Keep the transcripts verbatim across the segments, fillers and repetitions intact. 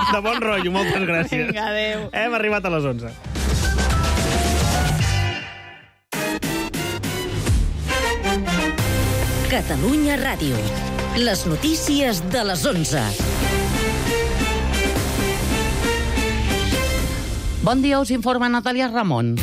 de bon rotllo, moltes gràcies. Vinga, adéu. Hem arribat a les onze. Catalunya Ràdio. Les notícies de les onze. Bon dia, us informa Natàlia Ramon.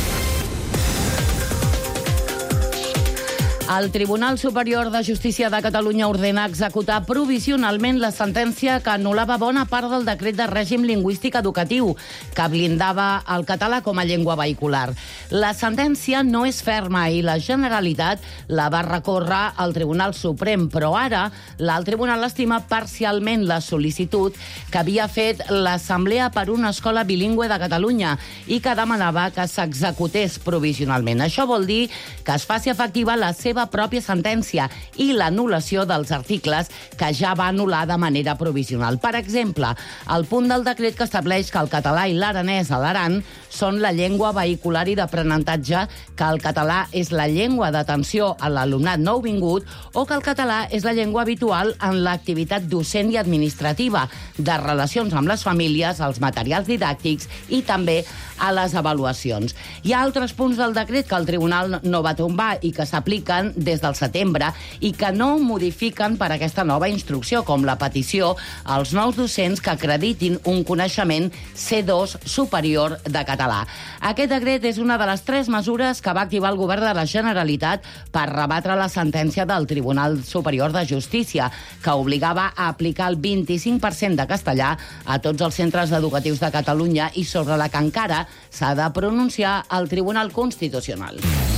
El Tribunal Superior de Justícia de Catalunya ordena executar provisionalment la sentència que anul·lava bona part del decret de règim lingüístic educatiu que blindava el català com a llengua vehicular. La sentència no és ferma i la Generalitat la va recórrer al Tribunal Suprem, però ara l'alt tribunal estima parcialment la sol·licitud que havia fet l'Assemblea per una escola bilingüe de Catalunya i que demanava que s'executés provisionalment. Això vol dir que es faci efectiva la seva pròpia sentència i l'anul·lació dels articles que ja va anul·lar de manera provisional. Per exemple, el punt del decret que estableix que el català i l'aranès a l'Aran són la llengua vehicular i d'aprenentatge, que el català és la llengua d'atenció a l'alumnat nouvingut o que el català és la llengua habitual en l'activitat docent i administrativa, de relacions amb les famílies, els materials didàctics i també a les avaluacions. Hi ha altres punts del decret que el tribunal no va tombar i que s'apliquen des del setembre i que no modifiquen per aquesta nova instrucció, com la petició als nous docents que acreditin un coneixement C dos superior de català. Aquest decret és una de les tres mesures que va activar el govern de la Generalitat per rebatre la sentència del Tribunal Superior de Justícia, que obligava a aplicar el vint-i-cinc per cent de castellà a tots els centres educatius de Catalunya i sobre la que encara s'ha de pronunciar el Tribunal Constitucional.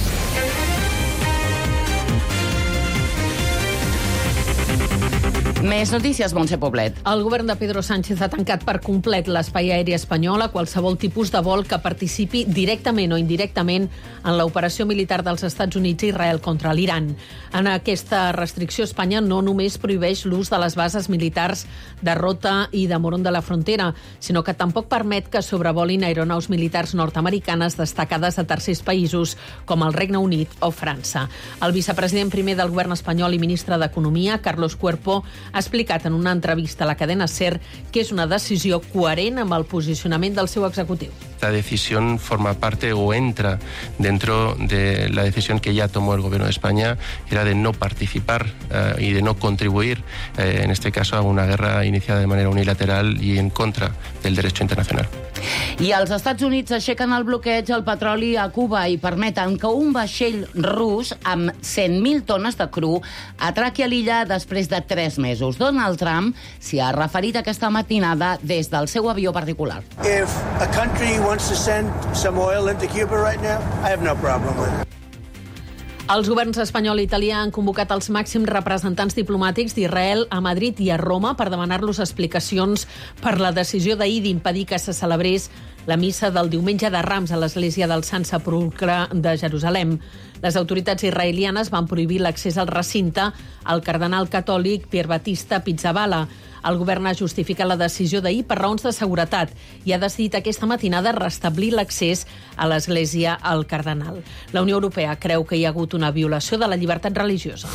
Més notícies, Montse Poblet. El govern de Pedro Sánchez ha tancat per complet l'espai aeri espanyol a qualsevol tipus de vol que participi directament o indirectament en l'operació militar dels Estats Units i Israel contra l'Iran. En aquesta restricció, Espanya no només prohibeix l'ús de les bases militars de Rota i de Morón de la Frontera, sinó que tampoc permet que sobrevolin aeronaus militars nord-americanes destacades a tercers països com el Regne Unit o França. El vicepresident primer del govern espanyol i ministre d'Economia, Carlos Cuerpo, ha explicat en una entrevista a la cadena SER que és una decisió coherent amb el posicionament del seu executiu. Esta decisión forma parte o entra dentro de la decisión que ya tomó el Gobierno de España, que era de no participar eh, y de no contribuir, eh, en este caso, a una guerra iniciada de manera unilateral y en contra del derecho internacional. I els Estats Units aixequen el bloqueig al petroli a Cuba i permeten que un vaixell rus amb cent mil tones de cru atraqui a l'illa després de tres mesos. Donald Trump s'hi ha referit aquesta matinada des del seu avió particular. If a country wants to send some oil into Cuba right now, I have no problem with it. Els governs espanyol i italià han convocat els màxims representants diplomàtics d'Israel a Madrid i a Roma per demanar-los explicacions per la decisió d'ahir d'impedir que se celebrés la missa del diumenge de Rams a l'església del Sant Sepulcre de Jerusalem. Les autoritats israelianes van prohibir l'accés al recinte al cardenal catòlic Pier Battista Pizzaballa. El govern ha justificat la decisió d'ahir per raons de seguretat i ha decidit aquesta matinada restablir l'accés a l'església al cardenal. La Unió Europea creu que hi ha hagut una violació de la llibertat religiosa.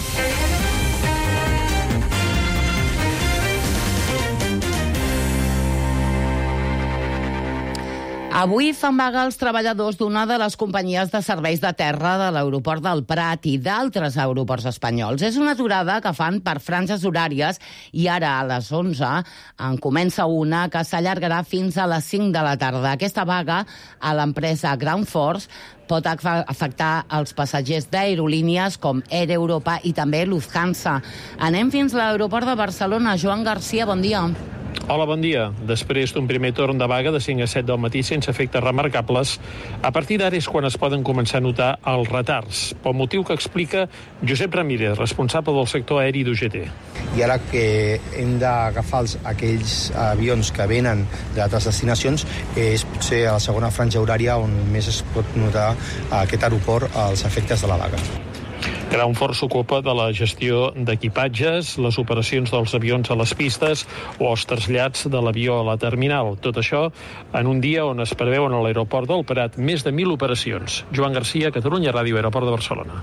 Avui fan vaga els treballadors d'una de les companyies de serveis de terra de l'aeroport del Prat i d'altres aeroports espanyols. És una aturada que fan per franges horàries i ara a les onze en comença una que s'allargarà fins a les cinc de la tarda. Aquesta vaga a l'empresa Ground Force pot afectar els passatgers d'aerolínies com Air Europa i també Lufthansa. Anem fins a l'aeroport de Barcelona. Joan Garcia, bon dia. Hola, bon dia. Després d'un primer torn de vaga de cinc a set del matí sense efectes remarcables, a partir d'ara és quan es poden començar a notar els retards, pel motiu que explica Josep Ramírez, responsable del sector aeri d'U G T. I ara que hem d'agafar els, aquells avions que venen d'altres destinacions, és potser a la segona franja horària on més es pot notar a aquest aeroport els efectes de la vaga. Ground Force s'ocupa de la gestió d'equipatges, les operacions dels avions a les pistes o els trasllats de l'avió a la terminal. Tot això en un dia on es preveuen a l'aeroport del Prat més de mil operacions. Joan Garcia, Catalunya Ràdio, Aeroport de Barcelona.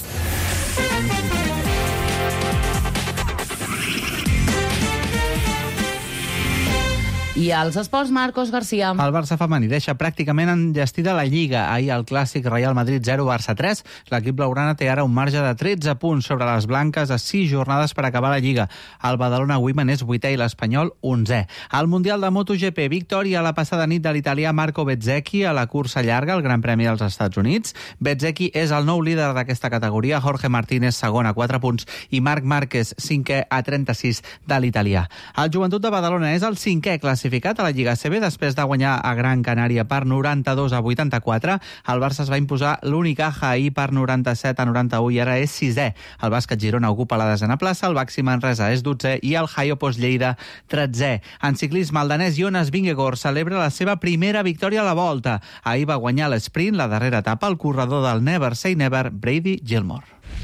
I als esports, Marcos García. El Barça femení deixa pràcticament enllestida la Lliga. Ahir el clàssic Real Madrid zero, Barça tres. L'equip blaugrana té ara un marge de tretze punts sobre les blanques a sis jornades per acabar la Lliga. El Badalona Women és vuitè i l'Espanyol onzè. Al Mundial de MotoGP, victòria la passada nit de l'italià Marco Bezzecchi a la cursa llarga, el Gran Premi dels Estats Units. Bezzecchi és el nou líder d'aquesta categoria, Jorge Martínez segon a quatre punts i Marc Márquez cinquè a trenta-sis de l'italià. El Joventut de Badalona és el cinquè classificat a la Lliga A C B després de guanyar a Gran Canària per noranta-dos a vuitanta-quatre. El Barça es va imposar l'Unicaja ahir per noranta-set a noranta-u i ara és sisè. El Bàsquet Girona ocupa la desena plaça, el Baxi Manresa és dotzè i el Jaiopos Lleida tretzè. En ciclisme, el danès Jonas Vingegaard celebra la seva primera victòria a la Volta. Ahir va guanyar l'esprint, la darrera etapa, el corredor del Never Say Never, Brady Gilmore.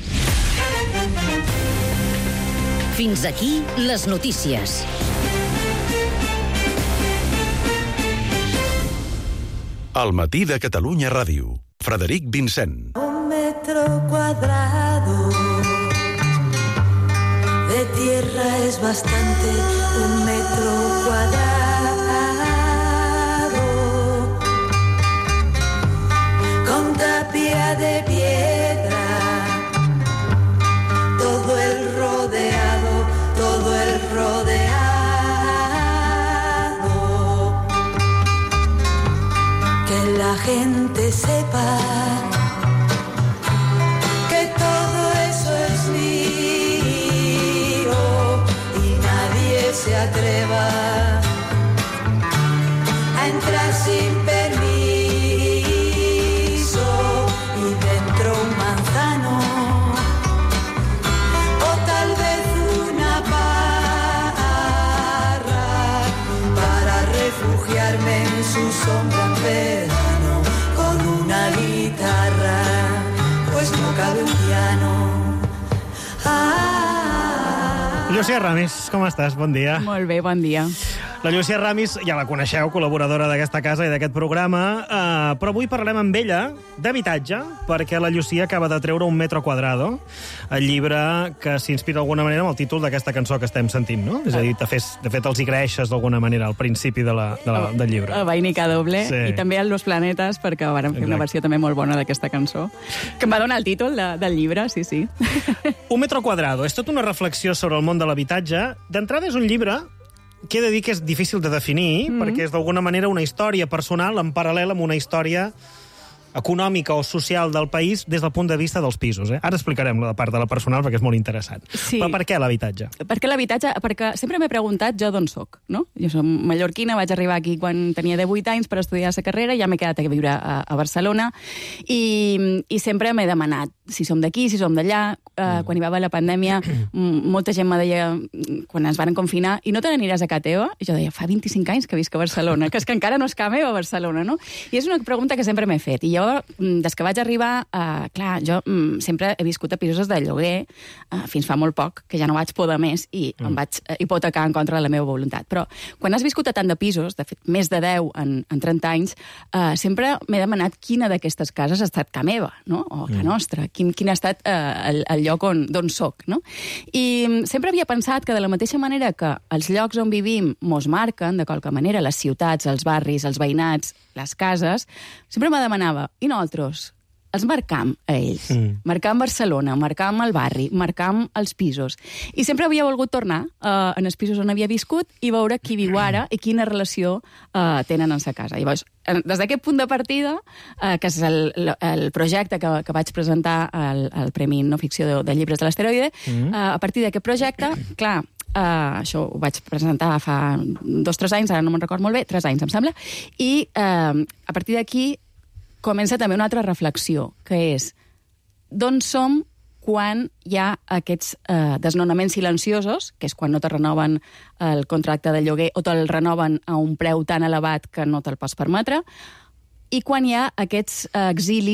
Fins aquí les notícies. Al matí de Catalunya Ràdio. Frederic Vincent. Un metro cuadrado de tierra es bastante, un metro cuadrado con tapia de piedra, todo el rodeado, todo el rodeado. La gente sepa que todo eso es mío y nadie se atreva a entrar sin permiso y dentro un manzano o tal vez una parra para refugiarme en su sombra. Llucia Ramis, com estàs? Bon dia. Molt bé, bon dia. La Llucia Ramis, ja la coneixeu, col·laboradora d'aquesta casa i d'aquest programa, eh, però avui parlem amb ella d'habitatge, perquè la Llucia acaba de treure Un metro cuadrado, el llibre que s'inspira d'alguna manera amb el títol d'aquesta cançó que estem sentint, no? És a dir, de fet, de fet els hi creixes d'alguna manera al principi de la, de la, del llibre. El Vainica Doble, sí. I també el Los Planetes, perquè vàrem fer una versió també molt bona d'aquesta cançó, que em va donar el títol de, del llibre, sí, sí. Un metro cuadrado és tota una reflexió sobre el món de l'habitatge. D'entrada és un llibre que he de dir que és difícil de definir, mm. perquè és d'alguna manera una història personal en paral·lel amb una història econòmica o social del país des del punt de vista dels pisos. Eh? Ara explicarem la part de la personal perquè és molt interessant. Sí. Però per què l'habitatge? Per què l'habitatge? Perquè sempre m'he preguntat jo d'on soc, no? Jo som mallorquina, vaig arribar aquí quan tenia divuit anys per estudiar la carrera, ja m'he quedat a viure a, a Barcelona i, i sempre m'he demanat si som d'aquí, si som d'allà. Uh, quan hi va haver la pandèmia, molta gent me deia, quan ens van confinar, i no te n'aniràs a casa teva? I jo deia, fa vint-i-cinc anys que visc a Barcelona, que és que encara no és casa meva a Barcelona, no? I és una pregunta que sempre m'he fet. I jo, des que vaig arribar, uh, clar, jo um, sempre he viscut a pisos de lloguer, uh, fins fa molt poc, que ja no vaig poder més, i mm. em vaig hipotecar en contra de la meva voluntat. Però quan has viscut a tant de pisos, de fet, més de deu en, en trenta anys, uh, sempre m'he demanat quina d'aquestes cases ha estat casa meva, no? O casa mm. nostra, quin, quin ha estat uh, el, el lloc on, d'on soc, no? I sempre havia pensat que de la mateixa manera que els llocs on vivim mos marquen, de qualque manera, les ciutats, els barris, els veïnats, les cases, sempre me demanava, i nosaltres? Els marcam a ells. Mm. Marcam Barcelona, marcam el barri, marcam els pisos. I sempre havia volgut tornar uh, en els pisos on havia viscut i veure qui viu ara i quina relació uh, tenen en sa casa. Llavors, des d'aquest punt de partida, uh, que és el, el projecte que, que vaig presentar al, al Premi No Ficció de, de Llibres de l'Asteroide, mm. uh, a partir d'aquest projecte, clar, Uh, això ho vaig presentar fa dos o tres anys, ara no me'n record molt bé, tres anys em sembla, i uh, a partir d'aquí comença també una altra reflexió, que és d'on som quan hi ha aquests uh, desnonaments silenciosos, que és quan no te renoven el contracte de lloguer o te'l renoven a un preu tan elevat que no te'l pots permetre, i quan hi ha aquests uh, exilis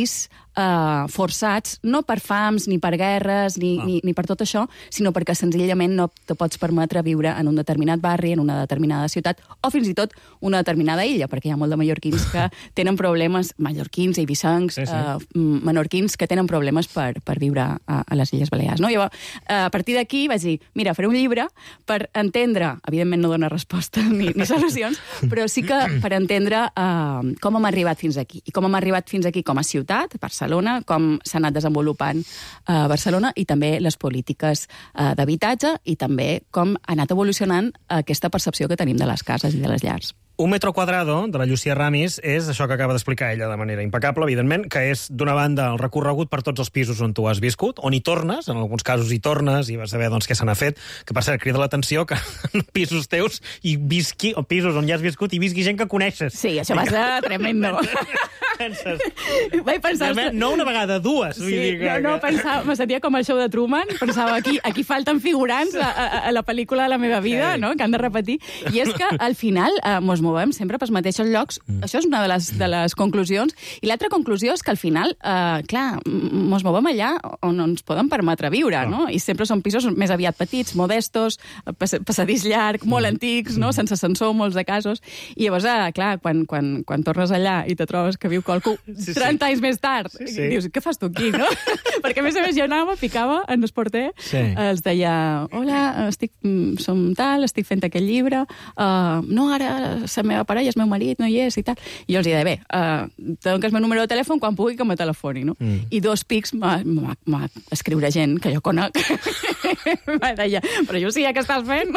uh, forçats, no per fams, ni per guerres, ni, ah. ni, ni per tot això, sinó perquè senzillament no te pots permetre viure en un determinat barri, en una determinada ciutat, o fins i tot una determinada illa, perquè hi ha molt de mallorquins que tenen problemes, mallorquins, eivissencs, sí, sí. Uh, menorquins, que tenen problemes per, per viure a, a les Illes Balears. No? Llavors, uh, a partir d'aquí vaig dir, mira, faré un llibre per entendre, evidentment no dona resposta ni, ni solucions, però sí que per entendre uh, com hem arribat fins aquí. I com hem arribat fins aquí com a ciutat, Barcelona, com s'ha anat desenvolupant a uh, Barcelona, i també les polítiques uh, d'habitatge, i també com ha anat evolucionant aquesta percepció que tenim de les cases i de les llars. Un metro quadrado, de la Llucia Ramis, és això que acaba d'explicar ella de manera impecable, evidentment, que és, d'una banda, el recorregut per tots els pisos on tu has viscut, on hi tornes, en alguns casos hi tornes, i vas saber doncs, què se n'ha fet, que per cert, crida l'atenció que en pisos teus hi visqui, o pisos on ja has viscut, hi visqui gent que coneixes. Sí, això va ser tremendo. Penses... Vaig pensar... No una vegada, dues. Sí, vull dir que... no, no, pensava, me sentia com el show de Truman, pensava, aquí, aquí falten figurants a, a, a la pel·lícula de la meva vida, sí. No?, que han de repetir. I és que, al final, eh, mos movem sempre pels mateixos llocs. Mm. Això és una de les, de les conclusions. I l'altra conclusió és que, al final, eh, clar, mos movem allà on ens poden permetre viure, no? I sempre són pisos més aviat petits, modestos, passadís llarg, molt mm. antics, no?, sense ascensor, molts de casos. I llavors, eh, clar, quan, quan, quan tornes allà i te trobes que viu qualcú sí, trenta sí. anys més tard, sí, sí. Dius, què fas tu aquí, no? Perquè, a més a més, jo anava, picava en el porter, sí. Els deia, hola, estic, som tal, estic fent aquest llibre, uh, no, ara la meva parella, el meu marit, no hi és, i tal. I jo els deia, bé, uh, te dones el meu número de telèfon quan pugui que me telefoni, no? Mm. I dos pics m'ha escriure gent que jo conec. Me deia, però jo sí, què estàs fent?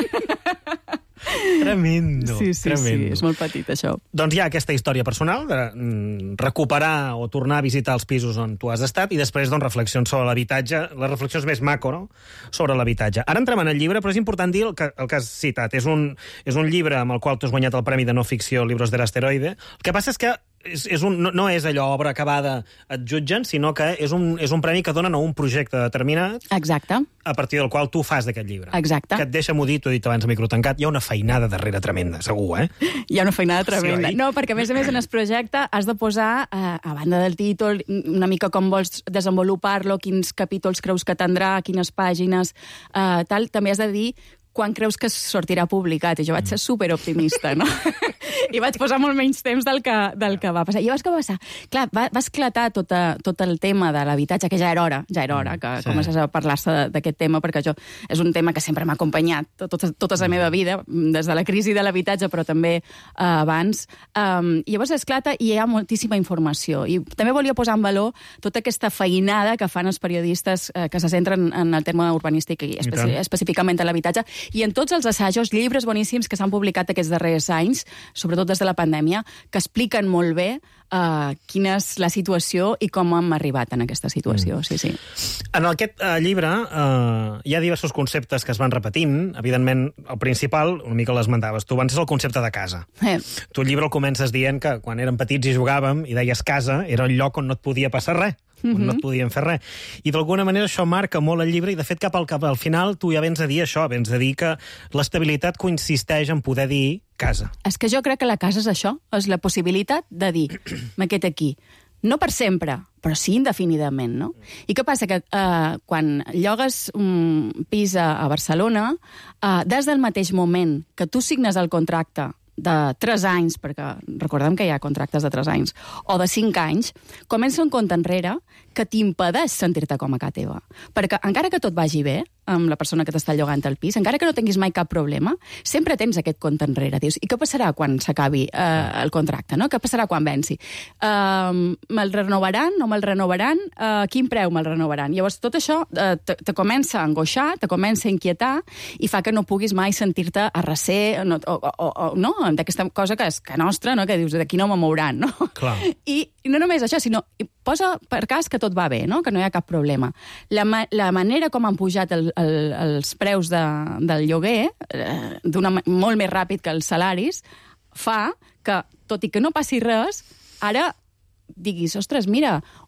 Tremendo, sí, sí, tremendo. Sí, és molt petit, això. Doncs hi ha aquesta història personal de mm, recuperar o tornar a visitar els pisos on tu has estat i després doncs, reflexions sobre l'habitatge, les reflexions més macro, no?, sobre l'habitatge. Ara entrem en el llibre, però és important dir el que, el que has citat. És un, és un llibre amb el qual tu has guanyat el Premi de No Ficció Libros de l'Asteroide. El que passa és que és, és un, no, no és allò, obra acabada, et jutgen, sinó que és un, és un premi que donen a un projecte determinat. Exacte. A partir del qual tu fas d'aquest llibre. Exacte. Que et deixa-m'ho dir, t'ho he dit abans a micro tancat, hi ha una feinada darrere tremenda, segur, eh? Hi ha una feinada tremenda. Sí, no, perquè a més a més en el projecte has de posar, eh, a banda del títol, una mica com vols desenvolupar-lo, quins capítols creus que tindrà, quines pàgines, eh, tal, també has de dir quan creus que sortirà publicat. I jo vaig ser superoptimista, no? I vaig posar molt menys temps del que, del que va passar. I llavors què va passar? Clar, va, va esclatar tot, a, tot el tema de l'habitatge, que ja era hora, ja era hora que sí. Comences a parlar-se d'aquest tema, perquè jo és un tema que sempre m'ha acompanyat tota, tota la meva vida, des de la crisi de l'habitatge, però també eh, abans. Um, I llavors esclata i hi ha moltíssima informació. I també volia posar en valor tota aquesta feinada que fan els periodistes eh, que se centren en el tema urbanístic i especi específicament a l'habitatge. I en tots els assajos, llibres boníssims que s'han publicat aquests darrers anys, sobretot des de la pandèmia, que expliquen molt bé uh, quina és la situació i com hem arribat en aquesta situació. Mm. Sí, sí. En aquest uh, llibre uh, hi ha diversos conceptes que es van repetint. Evidentment, el principal, una mica l'esmentaves tu abans, és el concepte de casa. Eh. Tu el llibre el comences dient que quan érem petits i jugàvem i deies casa, era el lloc on no et podia passar res. On no et podien fer res. I d'alguna manera això marca molt el llibre i de fet cap al, cap al final tu ja vens a dir això, vens a dir que l'estabilitat consisteix en poder dir casa. És que jo crec que la casa és això, és la possibilitat de dir, me quedo aquí. No per sempre, però sí indefinidament, no? I què passa? Que eh, quan llogues un pis a, a Barcelona, eh, des del mateix moment que tu signes el contracte de tres anys, perquè recordem que hi ha contractes de tres anys, o de cinc anys, comença un compte enrere que t'impedeix sentir-te com a casa teva. Perquè encara que tot vagi bé amb la persona que t'està llogant el pis, encara que no tinguis mai cap problema, sempre tens aquest compte enrere. Dius, i què passarà quan s'acabi eh, el contracte, no? Què passarà quan venci? Uh, me'l renovaran? No me'l renovaran? Uh, quin preu me'l renovaran? Llavors, tot això uh, te, te comença a angoixar, te comença a inquietar i fa que no puguis mai sentir-te a recer, no, o, o, o, no? D'aquesta cosa que és que nostra, no? Que dius, d'aquí no me mouran, no? Clar. I, I no només això, sinó posa per cas que tot va bé, no? Que no hi ha cap problema. La, ma la manera com han pujat el, el, els preus de, del lloguer, eh, d'una molt més ràpid que els salaris, fa que, tot i que no passi res, ara diguis, ostres, mira,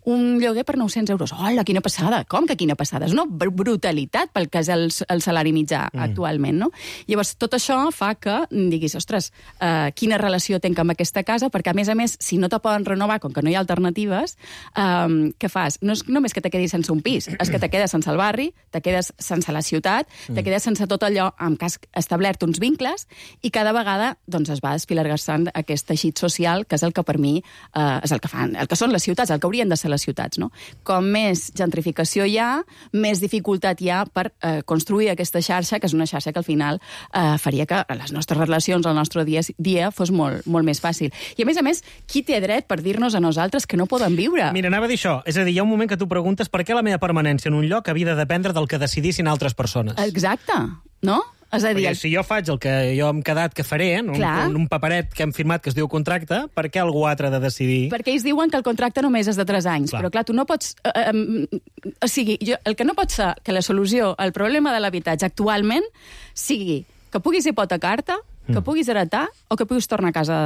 un lloguer per nou-cents euros. Hola, quina passada! Com que quina passada? És una brutalitat pel que és el, el salari mitjà mm. actualment, no? Llavors, tot això fa que diguis, ostres, eh, quina relació tenc amb aquesta casa, perquè, a més a més, si no te poden renovar, com que no hi ha alternatives, eh, què fas? No és només que te quedis sense un pis, és que te quedes sense el barri, te quedes sense la ciutat, mm. te quedes sense tot allò amb què has establert uns vincles, i cada vegada doncs, es va despilargassant aquest teixit social, que és el que per mi eh, és el que fan, el que són les ciutats, el que haurien de ser les ciutats, no? Com més gentrificació hi ha, més dificultat hi ha per eh, construir aquesta xarxa, que és una xarxa que al final eh, faria que les nostres relacions, el nostre dia a dia, fos molt, molt més fàcil. I a més a més, qui té dret per dir-nos a nosaltres que no poden viure? Mira, anava a dir això. És a dir, hi ha un moment que tu preguntes per què la meva permanència en un lloc havia de dependre del que decidissin altres persones. Exacte, no? És a dir, perquè si jo faig el que jo hem quedat que faré, un, un, un paperet que hem firmat que es diu contracte, per què algú altre ha de decidir? Perquè ells diuen que el contracte només és de tres anys, clar. Però clar, tu no pots... Eh, eh, o sigui, jo, el que no pot ser que la solució al problema de l'habitatge actualment sigui que puguis hipotecar-te, que puguis heretar o que puguis tornar a, casa,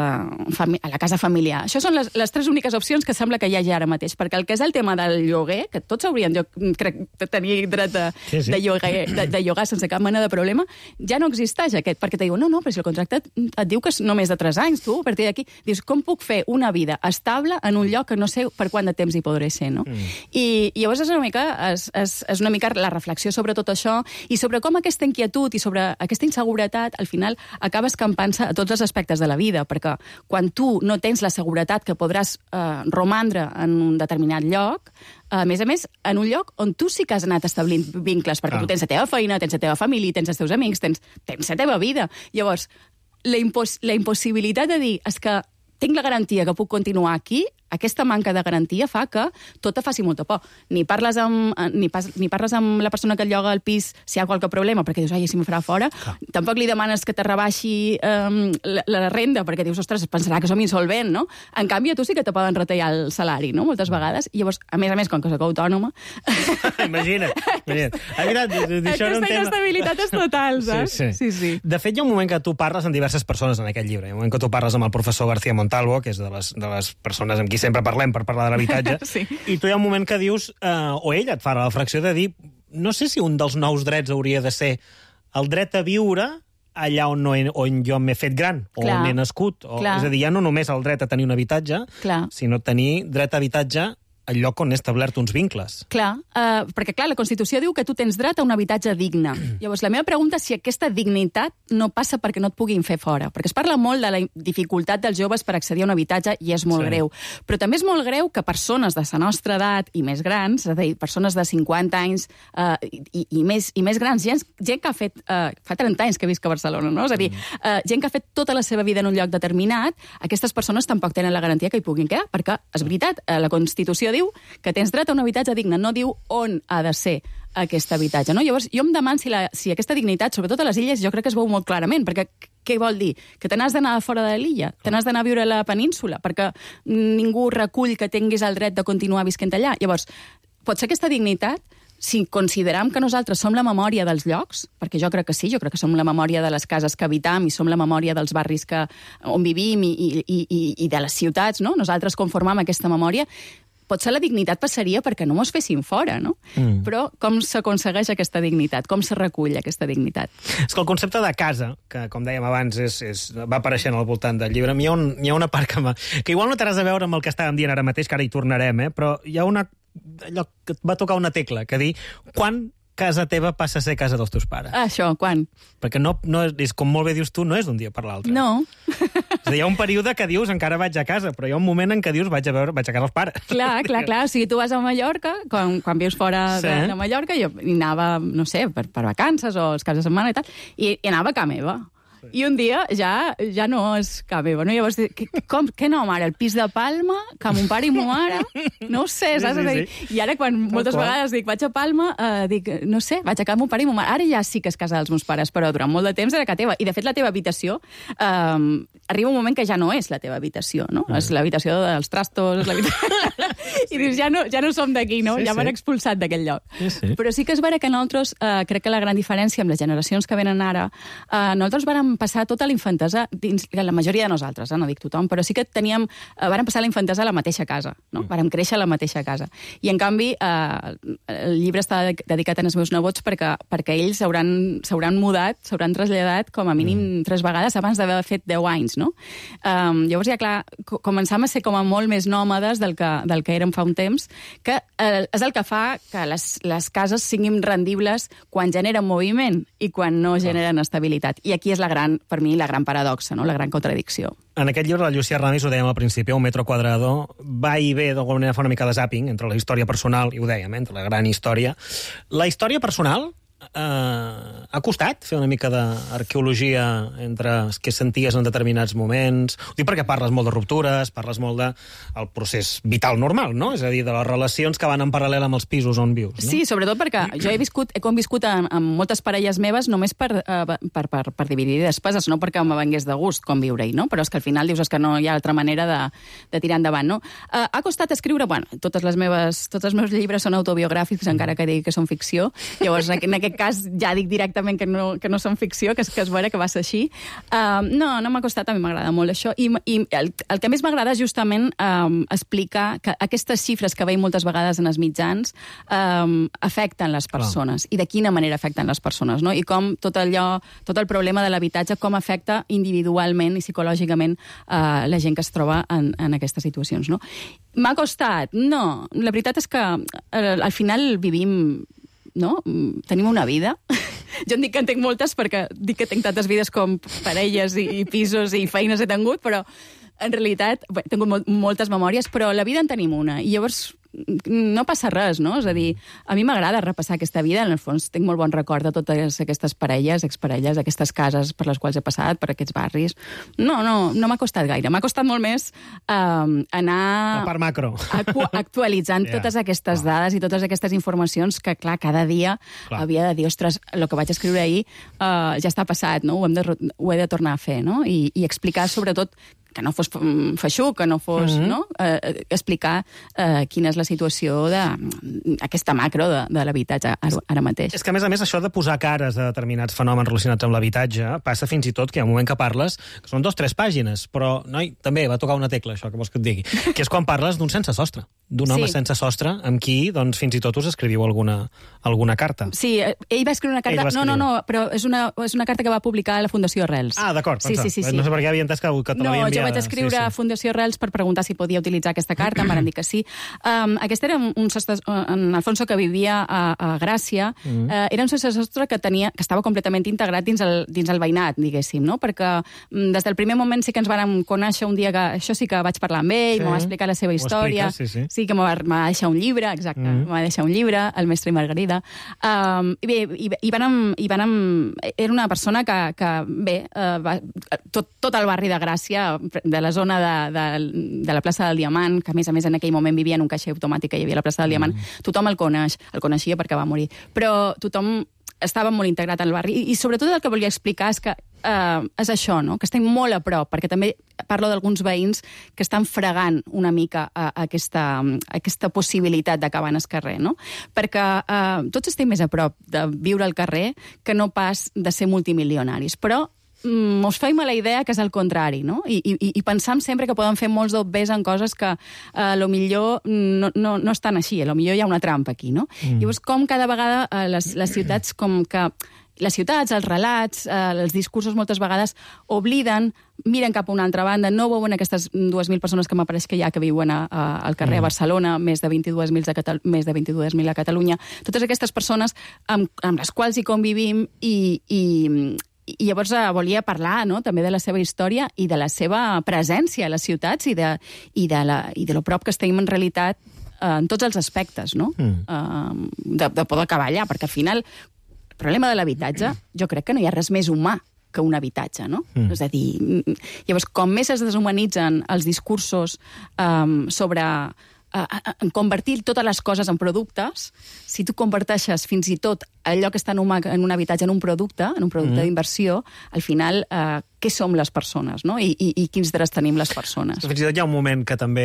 a la casa familiar. Això són les, les tres úniques opcions que sembla que hi hagi ara mateix, perquè el que és el tema del lloguer, que tots haurien, jo crec, de tenir dret de, sí, sí. de, lloguer, de, de llogar sense cap mena de problema, ja no existeix aquest, perquè te diuen, no, no, però si el contracte et diu que és només de tres anys, tu, a partir d'aquí, dius, com puc fer una vida estable en un lloc que no sé per quant de temps hi podré ser, no? Mm. I, I llavors és una mica, és, és, és una mica la reflexió sobre tot això i sobre com aquesta inquietud i sobre aquesta inseguretat, al final, acaba escampant-se a tots els aspectes de la vida, perquè quan tu no tens la seguretat que podràs eh, romandre en un determinat lloc, a més a més, en un lloc on tu sí que has anat establint vincles, perquè ah. tu tens la teva feina, tens la teva família, tens els teus amics, tens, tens la teva vida. Llavors, la, impos la impossibilitat de dir és que tinc la garantia que puc continuar aquí, aquesta manca de garantia fa que tot te faci molta por. Ni parles amb, ni pas, ni parles amb la persona que et lloga el pis si hi ha qualque problema, perquè dius, ai, si m'ho farà fora. Clar. Tampoc li demanes que te rebaixi um, la, la renda, perquè dius, ostres, pensarà que som insolvent, no? En canvi, a tu sí que te poden retallar el salari, no?, moltes vegades. I llavors, a més a més, com que soc autònoma... Imagina't, imagina't. Aquesta inestabilitat és total, saps? Sí, sí. sí, sí. De fet, hi ha un moment que tu parles amb diverses persones en aquest llibre. Hi ha un moment que tu parles amb el professor García Montalvo, que és de les, de les persones amb qui sempre parlem per parlar de l'habitatge, sí. I tu hi ha un moment que dius, eh, o ell et fa la reflexió de dir, no sé si un dels nous drets hauria de ser el dret a viure allà on, no he, on jo m'he fet gran, o clar, on he nascut. O, és a dir, ja no només el dret a tenir un habitatge, clar, sinó tenir dret a habitatge el lloc on he establert uns vincles. Clar, uh, perquè clar, la Constitució diu que tu tens dret a un habitatge digne. Llavors, la meva pregunta és si aquesta dignitat no passa perquè no et puguin fer fora. Perquè es parla molt de la dificultat dels joves per accedir a un habitatge i és molt sí. greu. Però també és molt greu que persones de la nostra edat i més grans, és a dir, persones de cinquanta anys uh, i, i, més, i més grans, gent, gent que ha fet... Uh, fa trenta anys que visc a Barcelona, no? És a dir, uh, gent que ha fet tota la seva vida en un lloc determinat, aquestes persones tampoc tenen la garantia que hi puguin quedar, perquè, és veritat, uh, la Constitució diu que tens dret a un habitatge digne, no diu on ha de ser aquest habitatge, no? Llavors, jo em demano si, la, si aquesta dignitat, sobretot a les illes, jo crec que es veu molt clarament, perquè què vol dir? Que te n'has d'anar fora de l'illa, te n'has d'anar a viure a la península, perquè ningú recull que tinguis el dret de continuar visquent allà. Llavors, pot ser aquesta dignitat, si consideram que nosaltres som la memòria dels llocs, perquè jo crec que sí, jo crec que som la memòria de les cases que habitam i som la memòria dels barris que, on vivim i, i, i, i de les ciutats, no? Nosaltres conformam aquesta memòria. Potser la dignitat passaria perquè no mos fessin fora, no? Mm. Però com s'aconsegueix aquesta dignitat? Com se recull aquesta dignitat? És que el concepte de casa, que com dèiem abans és, és, va apareixent al voltant del llibre, hi ha, un, hi ha una part que, que igual no té res a veure amb el que estàvem dient ara mateix, que ara hi tornarem, eh? Però hi ha una... allò que et va tocar una tecla, que dir, quan casa teva passa a ser casa dels teus pares? Ah, això, quan? Perquè no, no és, com molt bé dius tu, no és d'un dia per l'altre. No. És a dir, hi ha un període que dius encara vaig a casa, però hi ha un moment en què dius vaig a veure, vaig a casa dels pares. Clar, clar, clar. O sigui, tu vas a Mallorca, quan, quan vius fora sí. de, de Mallorca, jo anava, no sé, per, per vacances o els caps de setmana i tal, i, i anava a casa meva. I un dia ja ja no és casa meva, no? Llavors, com, què nom ara? El pis de Palma? Que mon pare i mo mare? No ho sé, saps? Sí, sí, sí. I ara, quan moltes qual. vegades dic vaig a Palma, eh, dic, no sé, vaig a casa mon pare i mo mare. Ara ja sí que és casa dels meus pares, però durant molt de temps era casa teva. I, de fet, la teva habitació, eh, arriba un moment que ja no és la teva habitació, no? Mm. És l'habitació dels trastos, és l'habitació... I dius, ja no, ja no som d'aquí, no? Sí, ja m'han sí. expulsat d'aquell lloc. Sí, sí. Però sí que és vera que nosaltres, eh, crec que la gran diferència amb les generacions que venen ara, eh, nosaltres vàrem vàrem passar tota la infantesa, dins, la majoria de nosaltres, eh, no dic tothom, però sí que teníem, eh, vàrem passar la infantesa a la mateixa casa, no? Mm. Vàrem créixer a la mateixa casa. I, en canvi, eh, el llibre està dedicat als meus nebots perquè, perquè ells s'hauran mudat, s'hauran traslladat com a mínim mm. tres vegades abans d'haver fet deu anys, no? Um, llavors, ja clar, començàvem a ser com a molt més nòmades del que, del que érem fa un temps, que eh, és el que fa que les, les cases siguin rendibles quan generen moviment i quan no generen estabilitat. I aquí és la gran, per mi, la gran paradoxa, no? La gran contradicció. En aquest llibre, la Llucia Ramis, ho dèiem al principi, un metro quadrado, va i ve, d'alguna manera, fa una mica de zapping entre la història personal, i ho dèiem, eh, entre la gran història. La història personal eh, ha costat fer una mica d'arqueologia entre què senties en determinats moments. Ho dic perquè parles molt de ruptures, parles molt del de procés vital normal, no? És a dir, de les relacions que van en paral·lel amb els pisos on vius, no? Sí, sobretot perquè jo he viscut, he conviscut amb, amb moltes parelles meves només per, uh, per, per, per dividir despeses, no perquè me vengués de gust conviure-hi, no? Però és que al final dius és que no hi ha altra manera de, de tirar endavant, no? Uh, ha costat escriure, bueno, totes les meves, tots els meus llibres són autobiogràfics, encara que digui que són ficció. Llavors, en aquest cas, ja dic directament que no, que no són ficció, que és, que és vera que va ser així. Uh, no, no m'ha costat, a mi m'agrada molt això. I, i el, el que més m'agrada és justament um, explicar que aquestes xifres que veiem moltes vegades en els mitjans um, afecten les persones. Clar. I de quina manera afecten les persones, no? I com tot allò, tot el problema de l'habitatge, com afecta individualment i psicològicament uh, la gent que es troba en, en aquestes situacions, no? M'ha costat? No. La veritat és que uh, al final vivim, no? Tenim una vida. Jo en dic que en tenc moltes perquè dic que tenc tantes vides com parelles i, i pisos i feines he tingut, però en realitat bé, he tingut molt, moltes memòries, però la vida en tenim una. I llavors no passa res, no? És a dir, a mi m'agrada repassar aquesta vida, en el fons tinc molt bon record de totes aquestes parelles, exparelles, aquestes cases per les quals he passat, per aquests barris. No, no, no m'ha costat gaire. M'ha costat molt més um, anar... La part macro. Actu actualitzant yeah. totes aquestes dades i totes aquestes informacions que, clar, cada dia clar. havia de dir, ostres, el que vaig escriure ahir uh, ja està passat, no? Ho, hem de, ho he de tornar a fer, no? I, i explicar, sobretot, que no fos feixuc, que no fos, mm-hmm. no? Eh, explicar eh, quina és la situació d'aquesta macro de, de l'habitatge ara, ara mateix. És que, a més a més, això de posar cares a determinats fenòmens relacionats amb l'habitatge passa fins i tot que hi ha un moment que parles, que són dos o tres pàgines, però, noi, també va tocar una tecla, això que vols que et digui, que és quan parles d'un sense sostre, d'un home sí. sense sostre, amb qui, doncs, fins i tot us escriviu alguna, alguna carta. Sí, ell va escriure una carta... No, no, no, però és una, és una carta que va publicar a la Fundació Arrels. Ah, d'acord, sí, sí, sí, sí. No sé per què havia entès que, que te no, l'havia enviat. Jo vaig escriure sí, sí. a Fundació Arrels per preguntar si podia utilitzar aquesta carta, em van dir que sí. Um, aquesta era un sostre, en Alfonso, que vivia a, a Gràcia, mm. uh, era un sostre que, tenia, que estava completament integrat dins el, dins el veïnat, diguéssim, no? Perquè um, des del primer moment sí que ens vàrem conèixer un dia que això sí que vaig parlar amb ell, sí. m'ho va explicar la seva història, explica, sí, sí. sí que m'ho va, va deixar un llibre, exacte, mm. m'ho va deixar un llibre, El mestre i Margarida. Um, I bé, i, i vàrem, i vàrem, era una persona que, que bé, uh, va, tot, tot el barri de Gràcia, de la zona de, de, de la plaça del Diamant, que a més a més en aquell moment vivia en un caixer automàtic que hi havia a la plaça del Diamant, mm. tothom el coneix, el coneixia perquè va morir, però tothom estava molt integrat al barri, i, i sobretot el que volia explicar és que eh, és això, no? Que estem molt a prop, perquè també parlo d'alguns veïns que estan fregant una mica a, a aquesta, a aquesta possibilitat d'acabar en el carrer, no? Perquè eh, tots estem més a prop de viure al carrer que no pas de ser multimilionaris, però Mm, us feim a la idea que és el contrari, no? I, i, i pensam sempre que poden fer molts dobbers en coses que a lo millor no, no, no estan així, a lo millor hi ha una trampa aquí, no? Mm. Llavors, com cada vegada eh, les, les ciutats, com que les ciutats, els relats, eh, els discursos moltes vegades obliden, miren cap a una altra banda, no veuen aquestes dues mil persones que m'apareix que hi ha que viuen a, a, al carrer mm. a Barcelona, més de vint-i-dues mil a, Catal més de vint-i-dues mil a Catalunya, totes aquestes persones amb, amb les quals hi convivim i, i i llavors eh, volia parlar, no?, també de la seva història i de la seva presència a les ciutats i de, i de, la, i de lo prop que estem en realitat eh, en tots els aspectes, no? Mm. Eh, de, de poder acabar allà, perquè al final el problema de l'habitatge, jo crec que no hi ha res més humà que un habitatge, no? Mm. És a dir, llavors, com més es deshumanitzen els discursos eh, sobre en convertir totes les coses en productes, si tu converteixes fins i tot allò que està en un, en un habitatge, en un producte, en un producte mm. d'inversió, al final, eh, què som les persones, no? I, i, i quins drets tenim les persones. Fins i tot hi ha un moment que també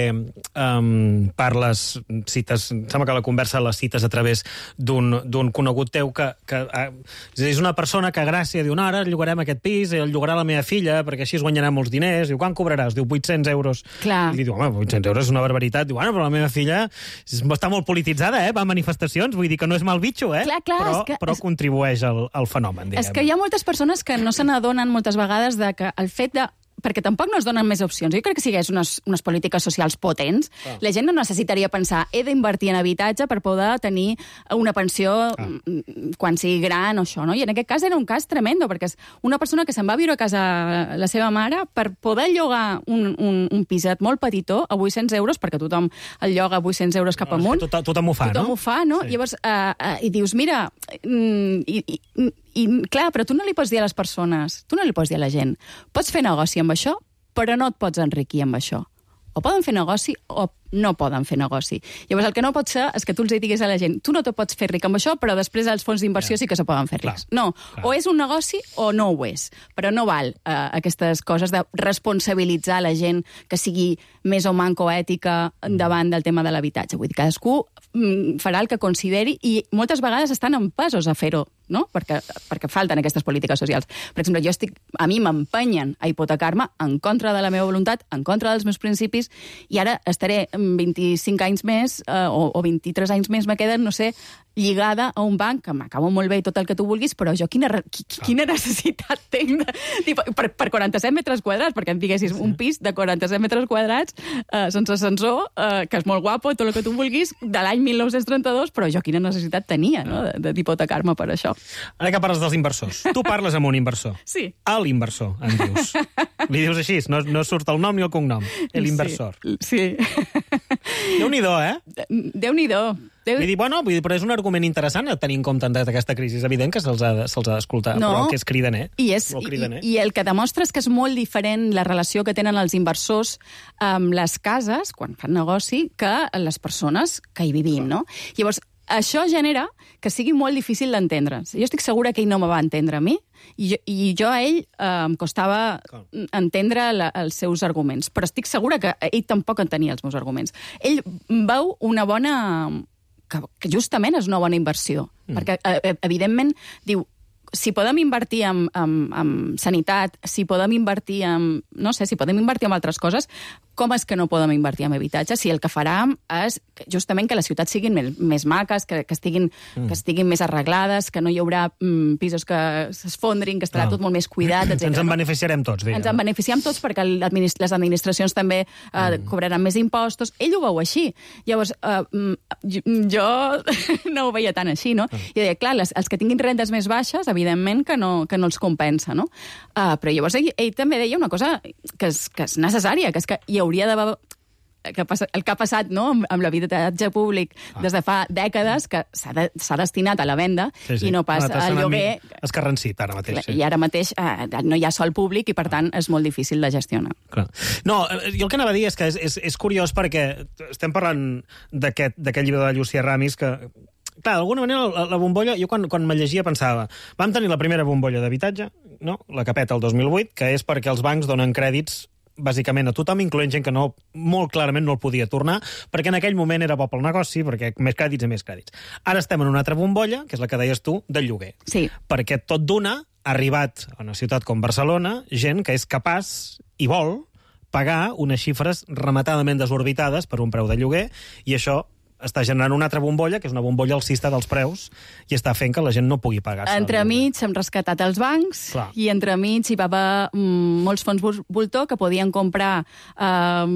um, parles, cites, sembla que la conversa les cites a través d'un conegut teu que, que uh, és una persona que a Gràcia diu, no, ara llogarem aquest pis, el llogarà la meva filla, perquè així es guanyarà molts diners. Diu, quan cobraràs? Diu, vuit-cents euros. Clar. I li diu, home, vuit-cents euros és una barbaritat. Diu, bueno, però la meva filla està molt polititzada, eh? Va a manifestacions, vull dir que no és mal bitxo, eh? Clar, clar, però, és que, però és... contribueix al, al fenomen, diguem. És que hi ha moltes persones que no se n'adonen moltes vegades de que el fet de perquè tampoc no es donen més opcions. Jo crec que si hi hagués unes, unes polítiques socials potents, ah. la gent no necessitaria pensar he d'invertir en habitatge per poder tenir una pensió ah. quan sigui gran o això, no? I en aquest cas era un cas tremendo, perquè és una persona que se'n va viure a casa la seva mare per poder llogar un, un, un piset molt petitó a vuit-cents euros, perquè tothom el lloga a vuit-cents euros cap amunt. Tot, tothom ho fa, tothom no? Tothom ho fa, no? Sí. Llavors, uh, uh, i dius, mira, mm, i, i, i clar, però tu no li pots dir a les persones, tu no li pots dir a la gent, pots fer negoci amb això, però no et pots enriquir amb això. O poden fer negoci o no poden fer negoci. Llavors, el que no pot ser és que tu els diguis a la gent tu no te pots fer ric amb això, però després els fons d'inversió yeah. sí que se poden fer rics. Clar, no, clar. O és un negoci o no ho és. Però no val eh, aquestes coses de responsabilitzar la gent que sigui més o manco ètica davant del tema de l'habitatge. Vull dir, cadascú mm, farà el que consideri i moltes vegades estan empesos a fer-ho, no? Perquè, perquè falten aquestes polítiques socials. Per exemple, jo estic, a mi m'empenyen a hipotecar-me en contra de la meva voluntat, en contra dels meus principis, i ara estaré vint-i-cinc anys més, eh, o, o vint-i-tres anys més me queden, no sé, lligada a un banc, que m'acabo molt bé i tot el que tu vulguis, però jo quina, quina necessitat tinc de, tipo, per, per quaranta-set metres quadrats, perquè em diguessis sí. un pis de quaranta-set metres quadrats, eh, sense ascensor, eh, que és molt guapo, tot el que tu vulguis, de l'any mil nou-cents trenta-dos, però jo quina necessitat tenia, no?, d'hipotecar-me per això. Ara que parles dels inversors. Tu parles amb un inversor. Sí. A l'inversor, em dius. Li dius així, no, no surt el nom ni el cognom. L'inversor. Sí. sí. Déu-n'hi-do, eh? Déu-n'hi-do. Déu... Vull dir, bueno, vull dir, però és un argument interessant a tenir en compte en aquesta crisi. És evident que se'ls ha d'escoltar, no. però que és cridaner. I, és, cridaner. I, I el que demostra és que és molt diferent la relació que tenen els inversors amb les cases, quan fan negoci, que les persones que hi vivim, no? Llavors, això genera que sigui molt difícil d'entendre's. Jo estic segura que ell no me va entendre a mi, i jo, i jo a ell eh, em costava entendre la, els seus arguments, però estic segura que ell tampoc entenia els meus arguments. Ell veu una bona... que, que justament és una bona inversió, mm. perquè, eh, evidentment, diu, si podem invertir en, en, en sanitat, si podem invertir en... no sé, si podem invertir en altres coses, com és que no podem invertir en habitatge? Si el que farem és justament que les ciutats siguin més, més maques, que, que, estiguin, mm. que estiguin més arreglades, que no hi haurà mm, pisos que s'esfondrin, que estarà ah. tot molt més cuidat, etcètera. Ens en beneficiarem tots, diguem. Ens en beneficiem tots perquè administ les administracions també eh, mm. cobraran més impostos. Ell ho veu així. Llavors, eh, jo no ho veia tan així, no? Mm. I deia, clar, les, els que tinguin rendes més baixes, evidentment que no, que no els compensa, no? Uh, però llavors ell, ell també deia una cosa que és, que és necessària, que és que hi hauria d'haver que el que ha passat, no?, amb, amb l'habitatge públic ah. des de fa dècades, que s'ha de, destinat a la venda sí, sí. i no pas no, al lloguer. Escarransit, ara mateix. Sí. I ara mateix eh, no hi ha sol públic i, per tant, és molt difícil de gestionar. Clar. No, jo el que anava a dir és que és, és, és curiós perquè estem parlant d'aquest llibre de la Llucia Ramis que... Clar, d'alguna manera, la, la bombolla... Jo quan, quan me llegia pensava... Vam tenir la primera bombolla d'habitatge, no?, la Capeta, el dos mil vuit, que és perquè els bancs donen crèdits bàsicament a tothom, incloent gent que no, molt clarament no el podia tornar, perquè en aquell moment era bo pel negoci, perquè més crèdits i més crèdits. Ara estem en una altra bombolla, que és la que deies tu, del lloguer. Sí. Perquè tot d'una ha arribat a una ciutat com Barcelona gent que és capaç i vol pagar unes xifres rematadament desorbitades per un preu de lloguer, i això està generant una altra bombolla, que és una bombolla alcista dels preus, i està fent que la gent no pugui pagar. Entremig hem rescatat els bancs, clar. I entremig hi va haver mm, molts fons voltor que podien comprar eh,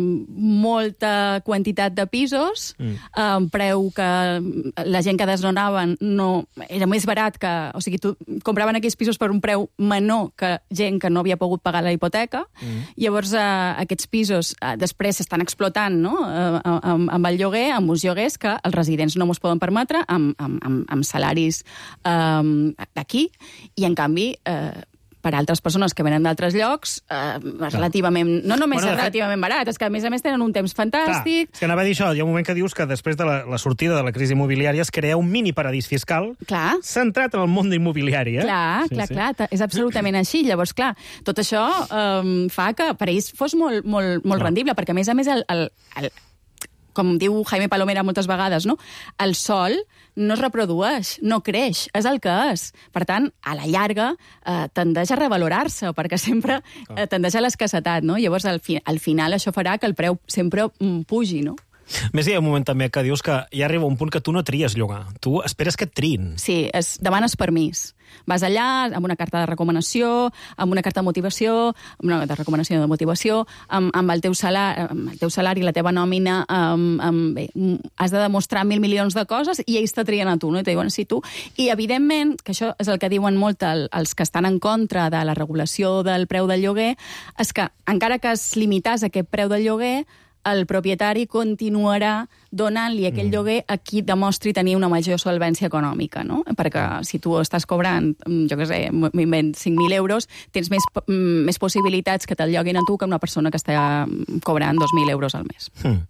molta quantitat de pisos, mm. a eh, un preu que la gent que desnonaven no, era més barat que... O sigui, tu, compraven aquells pisos per un preu menor que gent que no havia pogut pagar la hipoteca. Mm. Llavors, eh, aquests pisos eh, després s'estan explotant, no?, eh, amb, amb el lloguer, amb uns lloguers que els residents no mos poden permetre amb, amb, amb, amb salaris um, d'aquí, i en canvi eh, per altres persones que venen d'altres llocs, eh, relativament, no només Bueno, és de fet- relativament barat, és que a més a més tenen un temps fantàstic. Clar, és que anava a dir això, hi ha un moment que dius que després de la, la sortida de la crisi immobiliària es crea un mini paradís fiscal Clar. centrat en el món immobiliari. Eh? Clar, Sí, clar, sí. clar, t- és absolutament així. Llavors, clar, tot això um, fa que per ells fos molt, molt, molt rendible, perquè a més a més el, el, el, com diu Jaime Palomera moltes vegades, no? El sol no es reprodueix, no creix, és el que és. Per tant, a la llarga, eh, tendeix a revalorar-se, perquè sempre eh, tendeix a l'escassetat, no? Llavors, al, fi, al final, això farà que el preu sempre mm, pugi, no? A més, hi ha un moment també que dius que ja arriba un punt que tu no tries llogar. Tu esperes que et triïn. Sí, és, demanes permís. Vas allà amb una carta de recomanació, amb una carta de motivació, amb una de recomanació de motivació, amb, amb, el, teu salari, amb el teu salari, la teva nòmina, amb, amb, bé, has de demostrar mil milions de coses i ells te trien a tu, no? I te diuen, sí, tu. I, evidentment, que això és el que diuen molt el, els que estan en contra de la regulació del preu del lloguer, és que encara que es limités aquest preu del lloguer, el propietari continuarà donant-li aquell mm. lloguer a qui demostri tenir una major solvència econòmica, no? Perquè si tu estàs cobrant, jo què sé, m'invent cinc mil euros, tens més, més possibilitats que te'l lloguin a tu que una persona que està cobrant dos mil euros al mes. Mm.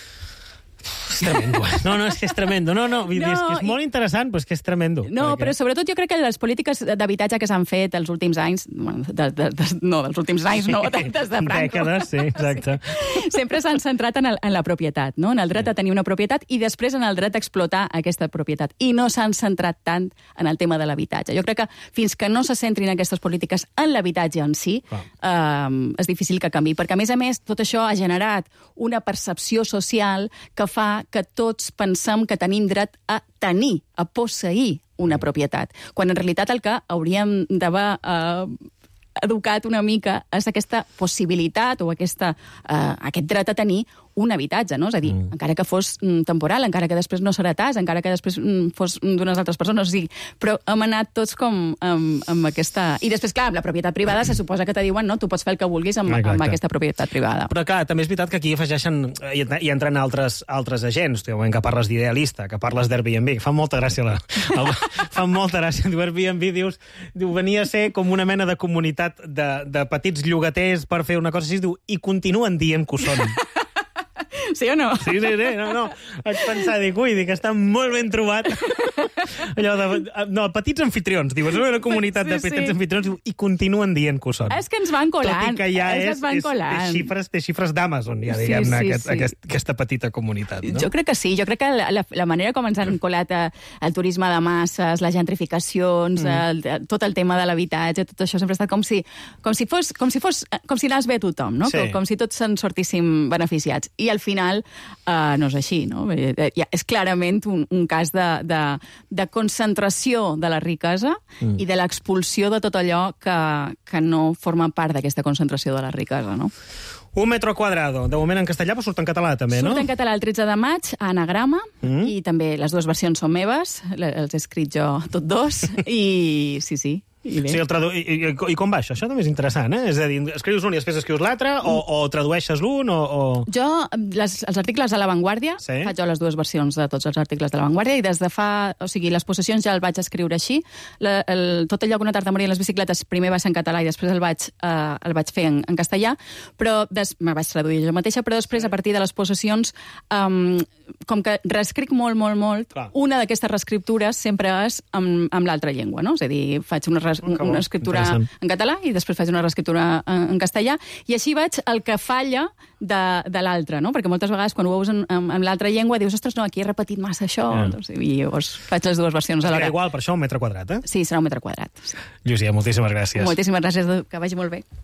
És tremendo. No, no, és que és tremendo. No, no, vull dir, és que és molt interessant, però és que és tremendo. No, perquè... però sobretot jo crec que les polítiques d'habitatge que s'han fet els últims anys, bueno, de, de, de, no, dels últims anys, no, des de Franco. Dècades, sí, exacte. Sí. Sempre s'han centrat en, el, en la propietat, no? En el dret a tenir una propietat i després en el dret a explotar aquesta propietat. I no s'han centrat tant en el tema de l'habitatge. Jo crec que fins que no se centrin aquestes polítiques en l'habitatge en si, eh, és difícil que canvi. Perquè, a més a més, tot això ha generat una percepció social que fa que tots pensem que tenim dret a tenir, a posseir una propietat, quan en realitat el que hauríem d'haver eh, educat una mica és aquesta possibilitat o aquesta, eh, aquest dret a tenir un habitatge, no? És a dir, mm. encara que fos mm, temporal, encara que després no heretàs, encara que després mm, fos d'unes altres persones, o sigui, però hem anat tots com amb, amb aquesta... I després, clar, amb la propietat privada se suposa que te diuen, no, tu pots fer el que vulguis amb, amb aquesta propietat privada. Però clar, també és veritat que aquí afegeixen, hi, hi entren altres, altres agents, tu, que parles d'idealista, que parles d'Airbnb, fa molta gràcia la... El, fa molta gràcia, diu Airbnb, dius, diu, venia a ser com una mena de comunitat de, de petits llogaters per fer una cosa així, diu, i continuen dient que ho són. Sí o no? Sí, sí, sí, no, no. Vaig pensar, dic, ui, dic, està molt ben trobat. Allò de... No, petits anfitrions, diu, és una comunitat sí, de petits sí. anfitrions, diu, i continuen dient que ho són. És que ens van colant. Tot i que ja és, és, és, és xifres, té xifres d'Amazon, ja, diguem-ne, sí, sí, aquest, sí. Aquest, aquesta petita comunitat. No? Jo crec que sí, jo crec que la, la, la manera com ens han colat el turisme de masses, les gentrificacions, mm. el, tot el tema de l'habitatge, tot això sempre ha estat com si, com si fos, com si fos, com si anés bé a tothom, no? Sí. Com, com si tots se'n sortíssim beneficiats. I al final uh, no és així, no? Ja, és clarament un, un cas de, de, de concentració de la riquesa mm. i de l'expulsió de tot allò que, que no forma part d'aquesta concentració de la riquesa, no? Un metro quadrado. De moment en castellà, però surt en català, també, no? Surt en català el tretze de maig, a Anagrama, mm. i també les dues versions són meves, els he escrit jo tot dos, i sí, sí. I, sí, el tradu... I, i, I com va això? Això també és interessant, eh? És a dir, escrius un i després escrius l'altre, o, o tradueixes l'un, o, o... Jo, les, els articles de La Vanguardia, sí? Faig jo les dues versions de tots els articles de La Vanguardia, i des de fa... O sigui, les possessions ja el vaig escriure així. La, el, tot allò que una tarda moria en les bicicletes primer va ser en català i després el vaig, eh, el vaig fer en, en castellà, però des... me vaig traduir jo mateixa, però després, a partir de les possessions, um, com que reescric molt, molt, molt, clar. Una d'aquestes reescriptures sempre és amb, amb l'altra llengua, no? És a dir, faig una una escriptura en català i després faig una reescriptura en, en castellà, i així vaig el que falla de, de l'altre, no? Perquè moltes vegades quan ho veus en, en, en l'altra llengua dius, ostres, no, aquí he repetit massa això, yeah. doncs, i llavors faig les dues versions alhora. Serà igual, per això, un metre quadrat, eh? Sí, serà un metre quadrat. Sí. Llucia, moltíssimes gràcies. Moltíssimes gràcies, que vagi molt bé.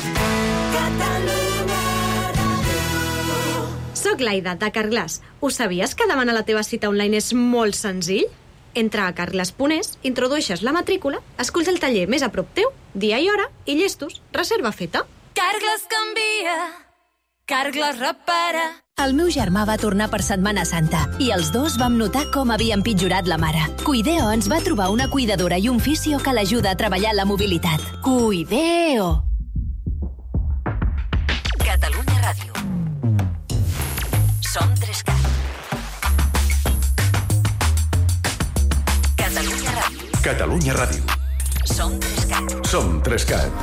Soc l'Aida, de Carglass. Ho sabies que demanar la teva cita online és molt senzill? Entra a carglass punt es, introdueixes la matrícula, esculls el taller més a prop teu, dia i hora, i llestos, reserva feta. Carglass canvia, Carglass repara. El meu germà va tornar per Setmana Santa i els dos vam notar com havia empitjorat la mare. Cuideo ens va trobar una cuidadora i un fisio que l'ajuda a treballar la mobilitat. Cuideo! Catalunya Ràdio. Som tres K. Catalunya Ràdio. Som Trescat. Som Trescat.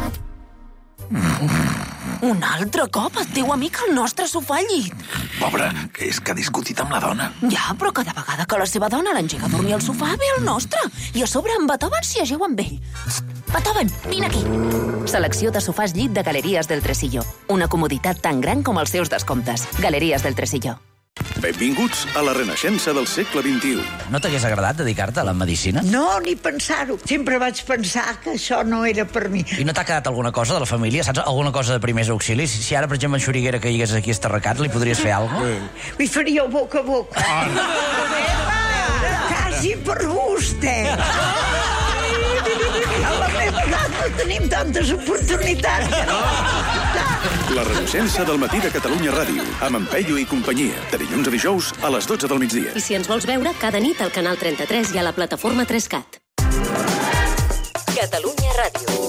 Un altre cop el teu amic al nostre sofà al llit. Pobre, és que ha discutit amb la dona. Ja, però cada vegada que la seva dona l'engega a dormir al sofà, ve al nostre. I a sobre en Beethoven s'hi ajeu amb ell. Beethoven, vine aquí. Selecció de sofàs llit de Galeries del Tresillo. Una comoditat tan gran com els seus descomptes. Galeries del Tresillo. Benvinguts a la renaixença del segle vint-i-u. No t'hagués agradat dedicar-te a la medicina? No, ni pensar-ho. Sempre vaig pensar que això no era per mi. I no t'ha quedat alguna cosa de la família? Saps? Alguna cosa de primers auxilis? Si ara, per exemple, en Xuriguera que hi hagués aquí estarracat, li podries fer alguna cosa? Li faríeu boca a boca. Quasi per vostè. A la meva edat no tenim tantes oportunitats. La renaixença del matí de Catalunya Ràdio, amb en Peyu i companyia, de dilluns a dijous a les dotze del migdia. I si ens vols veure, cada nit al canal trenta-tres i a la plataforma Trescat. Catalunya Ràdio.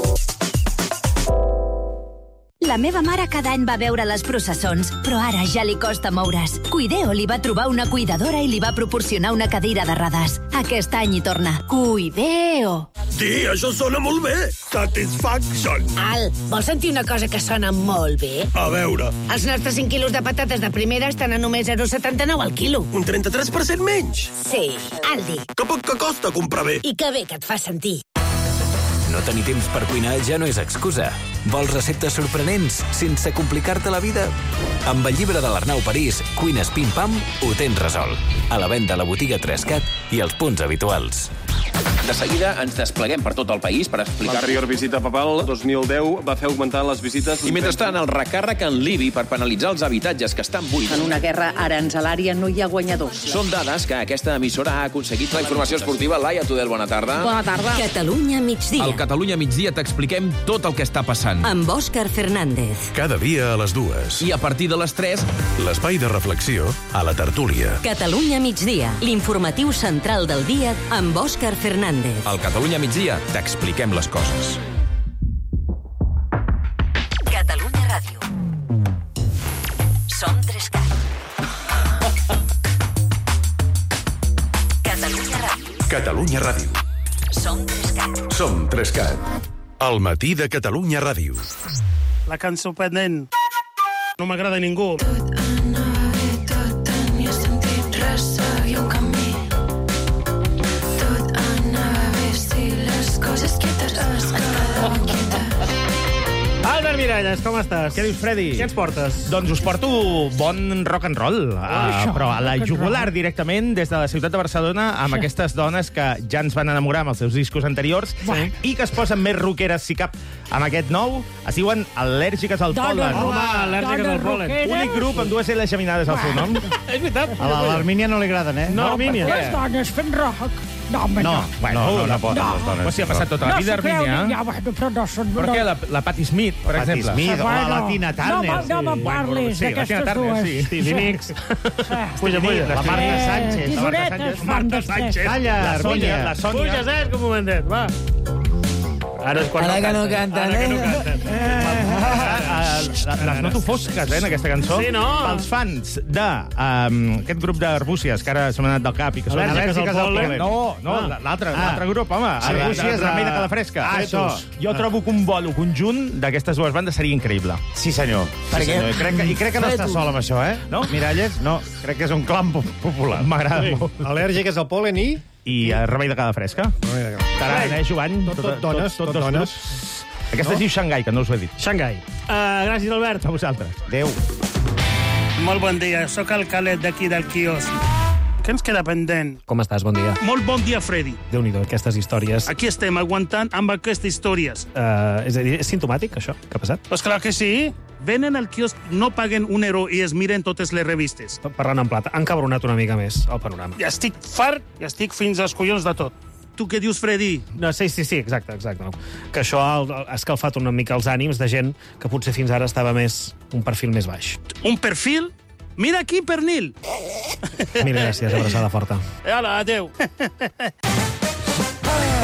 La meva mare cada any va veure les processons, però ara ja li costa moure's. Cuideo li va trobar una cuidadora i li va proporcionar una cadira de rodes. Aquest any hi torna. Cuideo! Sí, això sona molt bé. Satisfaction. Al, vols sentir una cosa que sona molt bé? A veure. Els nostres cinc quilos de patates de primera estan a només zero coma setanta-nou al quilo. Un trenta-tres per cent menys? Sí, Aldi. Que poc que costa comprar bé. I que bé que et fa sentir. No tenir temps per cuinar ja no és excusa. Vols receptes sorprenents sense complicar-te la vida? Amb el llibre de l'Arnau París, Cuines Pim Pam, ho tens resolt. A la venda a la botiga Trescat i als punts habituals. De seguida ens despleguem per tot el país per explicar... L'anterior visita papal, dos mil deu, va fer augmentar les visites... I mentrestant, el recàrrec en l'I B I per penalitzar els habitatges que estan buits. En una guerra aranzelària no hi ha guanyadors. Són dades que aquesta emissora ha aconseguit. La informació esportiva, Laia Tudel, bona tarda. Bona tarda. Catalunya migdia. Al Catalunya migdia t'expliquem tot el que està passant. Amb Òscar Fernández. Cada dia a les dues. I a partir de les tres... L'espai de reflexió a la tertúlia. Catalunya migdia. L'informatiu central del dia amb Òscar Fernández. Al Catalunya migdia t'expliquem les coses. Catalunya Ràdio. Som Trescat. Catalunya Ràdio. Catalunya Ràdio. Som Trescat. Som Trescat. El matí de Catalunya Ràdio. La cançó pendent. No m'agrada ningú. Tot anava bé, tot tenia sentit, res seguia un camí. Tot anava bé, si les coses quietes es quedaven quietes. Albert Miralles, com estàs? Què dius, Freddy? Què ens portes? Doncs us porto bon rock and roll, uh, però a la jugular directament des de la ciutat de Barcelona amb sí. aquestes dones que ja ens van enamorar amb els seus discos anteriors sí. i que es posen més rockeres, si cap, amb aquest nou. Es diuen Al·lèrgiques al Pol·len. Home, Al·lèrgiques al Pol·len. Únic grup amb dues L's geminades al seu nom. És veritat. A l'Armínia no li agraden, eh? No, Armínia. Les dones fent rock. No, home, no. no. Bueno, no, no, no poden les dones. Pues sí, ha passat tota la vida, Armínia. Ja, bueno, però no són... Per què? La, la Patti Smith, per Patti exemple. Smith, bueno, o la Tina Turner. No, no me parlis sí, d'aquestes dues. Sí, Stevie Nicks. Puja, puja. La Marta Sánchez. La Marta Marta Sánchez. Calla, la Sònia. La Sònia. Puja, Cesc, un momentet, va. Ara és quan Ara que no canten. canten, Ara que eh? no canten. Les noto fosques, eh, en aquesta cançó. Sí, no? Pels fans d'aquest grup d'arbúcies que ara se m'ha anat del cap i que són Al·lèrgiques al Pol·len. No, no, l'altre l'altre grup, home. Arbúcies, Remei de Calafresca. Ah, això. Jo trobo que un bolo conjunt d'aquestes dues bandes seria increïble. Sí, senyor. Per sí, què? senyor. I crec que, I crec que no està sol amb això, eh? No? Miralles, no. Crec que és un clam po- popular. M'agrada Sí. molt. Al·lèrgiques al pol·len i... I uh, Remei de Calafresca. Taran, eh, Jovany? Tot, tot dones, tot dos dones. grups. Aquesta es diu Xangai, que no us ho he dit. Xangai. Uh, gràcies, Albert. A vosaltres. Adéu. Molt bon dia, sóc el Calet d'aquí del quiosc. Què ens queda pendent? Com estàs? Bon dia. Molt bon dia, Freddy. Déu-n'hi-do, aquestes històries. Aquí estem aguantant amb aquestes històries. Uh, és a dir, és simptomàtic, això, que ha passat? Pues clar que sí. Venen al quiosc, no paguen un euro i es miren totes les revistes. Parlant en plata, han cabronat una mica més el panorama. Ja estic fart, ja estic fins als collons de tot. Tu què dius, Freddy? No, sí, sí, sí, exacte, exacte. No. Que això ha escalfat una mica els ànims de gent que potser fins ara estava més un perfil més baix. Un perfil? Mira aquí, pernil. Mil gràcies, abraçada forta. Hola, adéu.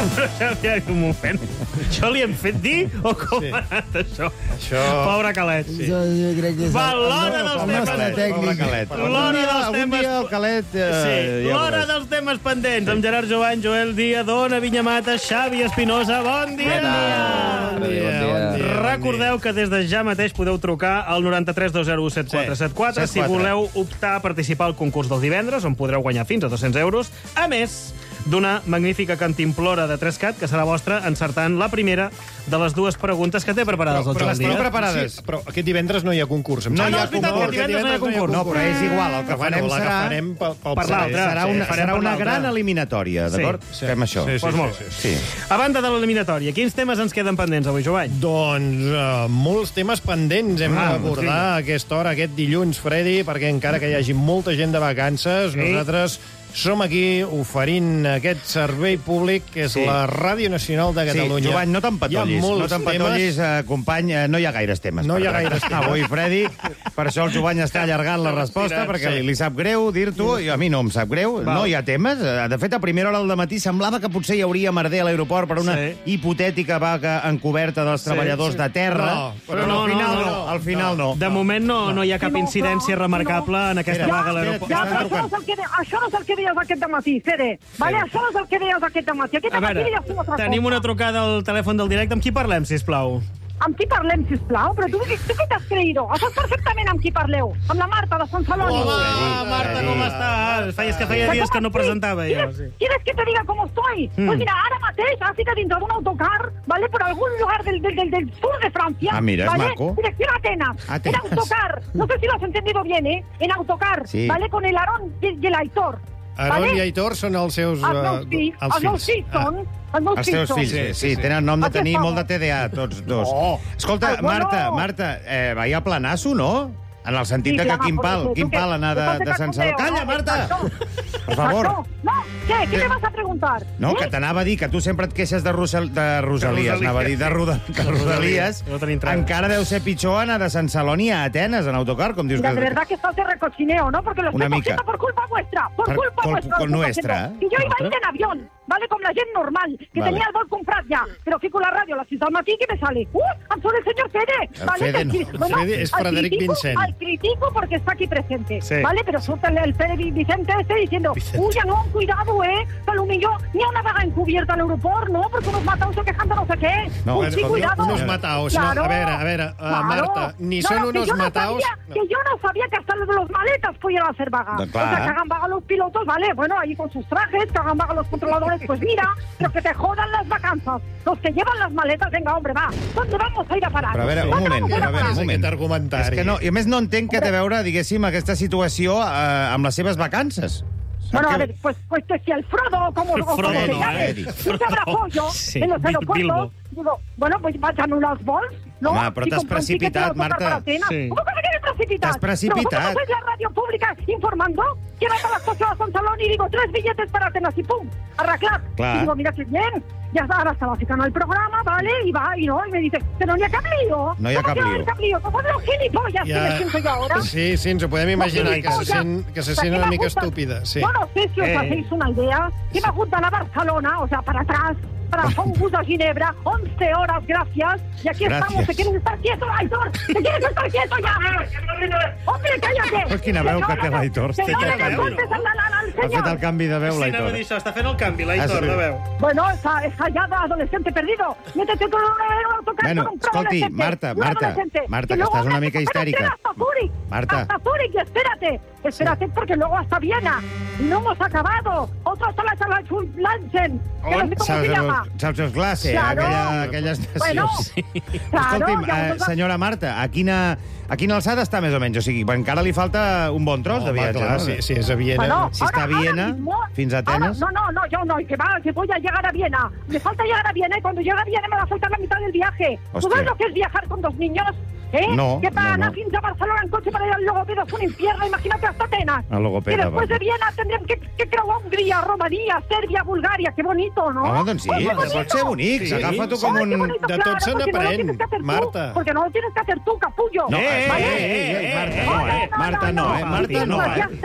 Però Xavi, un moment. Això li hem fet dir o com sí. ha anat això? Això... Pobre Calet, sí. Jo, jo crec que és... Va, l'hora el, dels el temes... nostre tècnic. Calet. L'hora dels algun temes... dia el Calet... Eh, sí, ja l'hora veuràs. dels temes pendents, amb Gerard Jovany, Joel Díaz, Ona Vinyamata, Xavi Espinosa. Bon dia! Bon dia, bon dia. Recordeu que des de ja mateix podeu trucar al noranta-tres dos zero u set quatre set quatre si voleu optar a participar al concurs dels divendres, on podreu guanyar fins a dos-cents euros. A més d'una magnífica cantimplora de tres cat, que serà vostra encertant la primera de les dues preguntes que té preparades Però, el però Joel les Díaz. teniu preparades. Sí, però aquest divendres no hi ha concurs. Em No, sembla. no, és veritat, aquest divendres no hi ha concurs. No, però és igual. El que farem bueno, serà... farem pel, pel Per l'altre. serà una, Sí, farem serà per una l'altre. gran eliminatòria, d'acord? Sí, sí. Fem això. Sí, sí, Pues molt sí, bé. sí, sí. A banda de l'eliminatòria, quins temes ens queden pendents avui, Jovany? Doncs uh, molts temes pendents hem Ah, d'abordar a aquesta hora, aquest dilluns, Freddy, perquè encara que hi hagi molta gent de vacances, Sí. nosaltres som aquí oferint aquest servei públic, que és Sí. la Ràdio Nacional de Catalunya. Sí, Jovany, no t'empatollis, Hi ha molts no t'empatollis, eh, company, eh, no hi ha gaires temes. No per hi ha tractar. gaires temes. Avui, Freddi, per això el Jovany està allargant la resposta, perquè sí. li, li sap greu dir-t'ho, i a mi no em sap greu, Val. no hi ha temes. Eh, De fet, a primera hora del matí semblava que potser hi hauria merder a l'aeroport per una Sí. hipotètica vaga encoberta dels treballadors sí. de terra, No, però, no, al final no, no, no. al final no. De moment no, no hi ha cap incidència remarcable en aquesta Espera, vaga a espera, l'aeroport. ja, Ah, però trucant. això no és el que, això no és el que deies aquest matí, Fede. Vale? Això no és el que deies aquest matí. Aquest A matí veure, deies una altra tenim cosa. una trucada al telèfon del directe. Amb qui parlem, sisplau? Amb qui parlem, sisplau? Però tu, tu què t'has creïdo? Saps perfectament amb qui parleu. Amb la Marta, de Sant Celoni. Hola, Marta, com estàs? Feies que feia dies que no presentava jo. ¿Quieres, Sí. ¿Quieres que te diga cómo estoy? Mm. Pues mira, ahora mateix, has ido dentro de un autocar, ¿vale? Por algún lugar del, del, del, del sur de Francia. Ah, mira, es ¿vale? maco. Dirección Atenas. Atenas. En autocar. No sé si lo has entendido bien, ¿eh? En autocar, Sí. ¿vale? Con el Aarón y, y el Aitor. Aaron ¿vale? i Aitor són els seus... Els meus eh, fills, els els meus fills són... Els meus Els fills teus són. fills, sí, sí, tenen nom de Aquí tenir estamos. molt de T D A, tots dos. No. Escolta, Ai, bueno. Marta, Marta, eh, vaya planasso, no? En el sentit Sí, de que planazo, quin pal, sí, quin tu què? pal anar de, Estás de Sant cachondeo, Salvador. Calla, ¿no? Marta! Exacto. Per favor. Exacto. No, ¿qué? ¿Qué Eh, me vas a preguntar? No, ¿Eh? que t'anava a dir que tu sempre et queixes de, Rosal, de Rosalies, Rosalia. anava a dir de, Roda, de Rodalies. No tenim treva. Encara deu ser pitjor anar de Sant Celoni a Atenes, en autocar, com dius Mira, que... de verdad que estás de recochineo, ¿no? Porque lo Una estoy mica. cogiendo por culpa vuestra. Por Per- culpa col- vuestra. con lo estoy nuestra, haciendo. ¿eh? Y yo iba a ir ¿Otra? en avión, ¿vale? Com la gent normal, que Vale. tenía el vol comprat ya. Pero aquí con la radio a las seis del matí, ¿qué me sale? ¡Uh! ¡Am soy el señor Fede! El ¿Vale? Fede Que no. sí, El Fede es al Frederic critico- Vincent. Al critico porque está aquí presente, Sí. ¿vale? Pero suelta el, el Fede Vicente este diciendo, ¡uy, ya no, cuidado, eh! Palomillo, ni a una vaga encubierta al aeropuerto, ¿no? Porque unos mataos se quejan de no sé qué. No, Uy, Bueno, sí, com cuidado. unos mataos, no, Claro, a veure, a veure, uh, claro. Marta, ni No, són no, que unos yo no mataos... sabía- No. Que yo no sabía que hasta los de los maletas pudieran hacer vaga. No, O claro. sea, que hagan vaga los pilotos, vale, bueno, ahí con sus trajes, que hagan vaga los controladores, pues mira, pero que te jodan las vacanzas. Los que llevan las maletas, venga, hombre, va, ¿dónde vamos a ir a parar? Però a veure, un ¿Dónde moment, vamos a ir però a veure, un És moment. aquest argumentari. És que no, i a més no entenc què té a veure, diguéssim, aquesta situació eh, amb les seves vacances. Sap Bueno, que- a ver, pues, pues que si el Frodo, como, o como Frodo, se no, llame, eh. si se habrá pollo Sí, en los Bil- aeropuertos, Bilbo. digo, bueno, pues vayan unos vols, ¿no? Home, però Si t'has compro un ticket de precipitat, autocar Marta. para Atenas. Sí. ¿Cómo que me quedé precipitat? T'has precipitat. ¿Pero vosotros sois la radio pública informando? Que era para las cosas a San Salón y digo, tres billetes para Atenas y pum, arreglar. Clar. Y digo, mira qué bien. Ya está, ahora estaba ficando el programa, ¿vale? Y va, y no, y me dice, pero no hi ha cap lío. No hi ha ¿Cómo cap que no hi lío? ha cap lío? Como los gilipollas que me siento yo ahora. Sí, sí, ens ho podem imaginar, que se Gilipollas. sent, que se O sea, sent que una me mica gusta- estúpida, sí. Yo no sé si os Eh. hacéis una idea. Que me juntan a Barcelona, o sea, para atrás, para un bus a Ginebra, once horas, gracias. Y aquí Gracias. estamos. ¿Te quieres estar quieto, Aitor? ¿Te quieres estar quieto ya? ¡Hombre, cállate! Pues quina veu que té l'Aitor. Que no Quina le veu. contes al, al, al Ha fet señor. el canvi de veu, Sí, anava a l'Aitor. dir això, està fent el canvi, l'Aitor, Ah, sí. de veu. Bueno, esa, esa ya de adolescente perdido. Métete con un, un autocar Bueno, con un escolti, preadolescente, Marta, un Marta, adolescente. Marta, que luego estàs una me- mica pero histèrica. espera hasta Zúrich, Marta. hasta Zúrich, espérate. Espérate, porque luego hasta Viena. Y no hemos acabado. Otro hasta la sala Lanchen, que no sé cómo se llama. Salzglasse, Claro. aquella, aquella estació. Bueno, sí. claro, Escolti'm, ja eh, vos- senyora Marta, a quina, a quina alçada està més o menys? O sigui, encara li falta un bon tros de Home, viatge, clar, no? si, si és a Viena... Bueno, Si está a ahora- ahora Viena, mismo- fins a Atenas. ahora- no, no, no, yo no, que va, que voy a llegar a Viena. Me falta llegar a Viena y cuando llegue a Viena me va a faltar la mitad del viaje. ¿Tú Hostia. sabes lo que es viajar con dos niños? ¿Eh? No, Que para no, anar no. fins a Barcelona en coche para ir al Logopeda es un infierno, imagínate hasta Atenas. Al Logopeda, Y después va. de Viena tendrem que, que creuar Hongria, Romania, Serbia, Bulgaria. Qué bonito, ¿no? Home, doncs sí, Pues qué pot bonito. ser bonic. Sí. S'agafa tu com Ay, qué un... bonito, De tot claro, se porque no lo n'aprèn, tienes que hacer tú, Marta. Porque no lo tienes que hacer tú, capullo. No, eh, ¿vale? eh, eh, eh, Marta, no, eh, Marta, no, eh, Marta, no, Pues ya eh. está.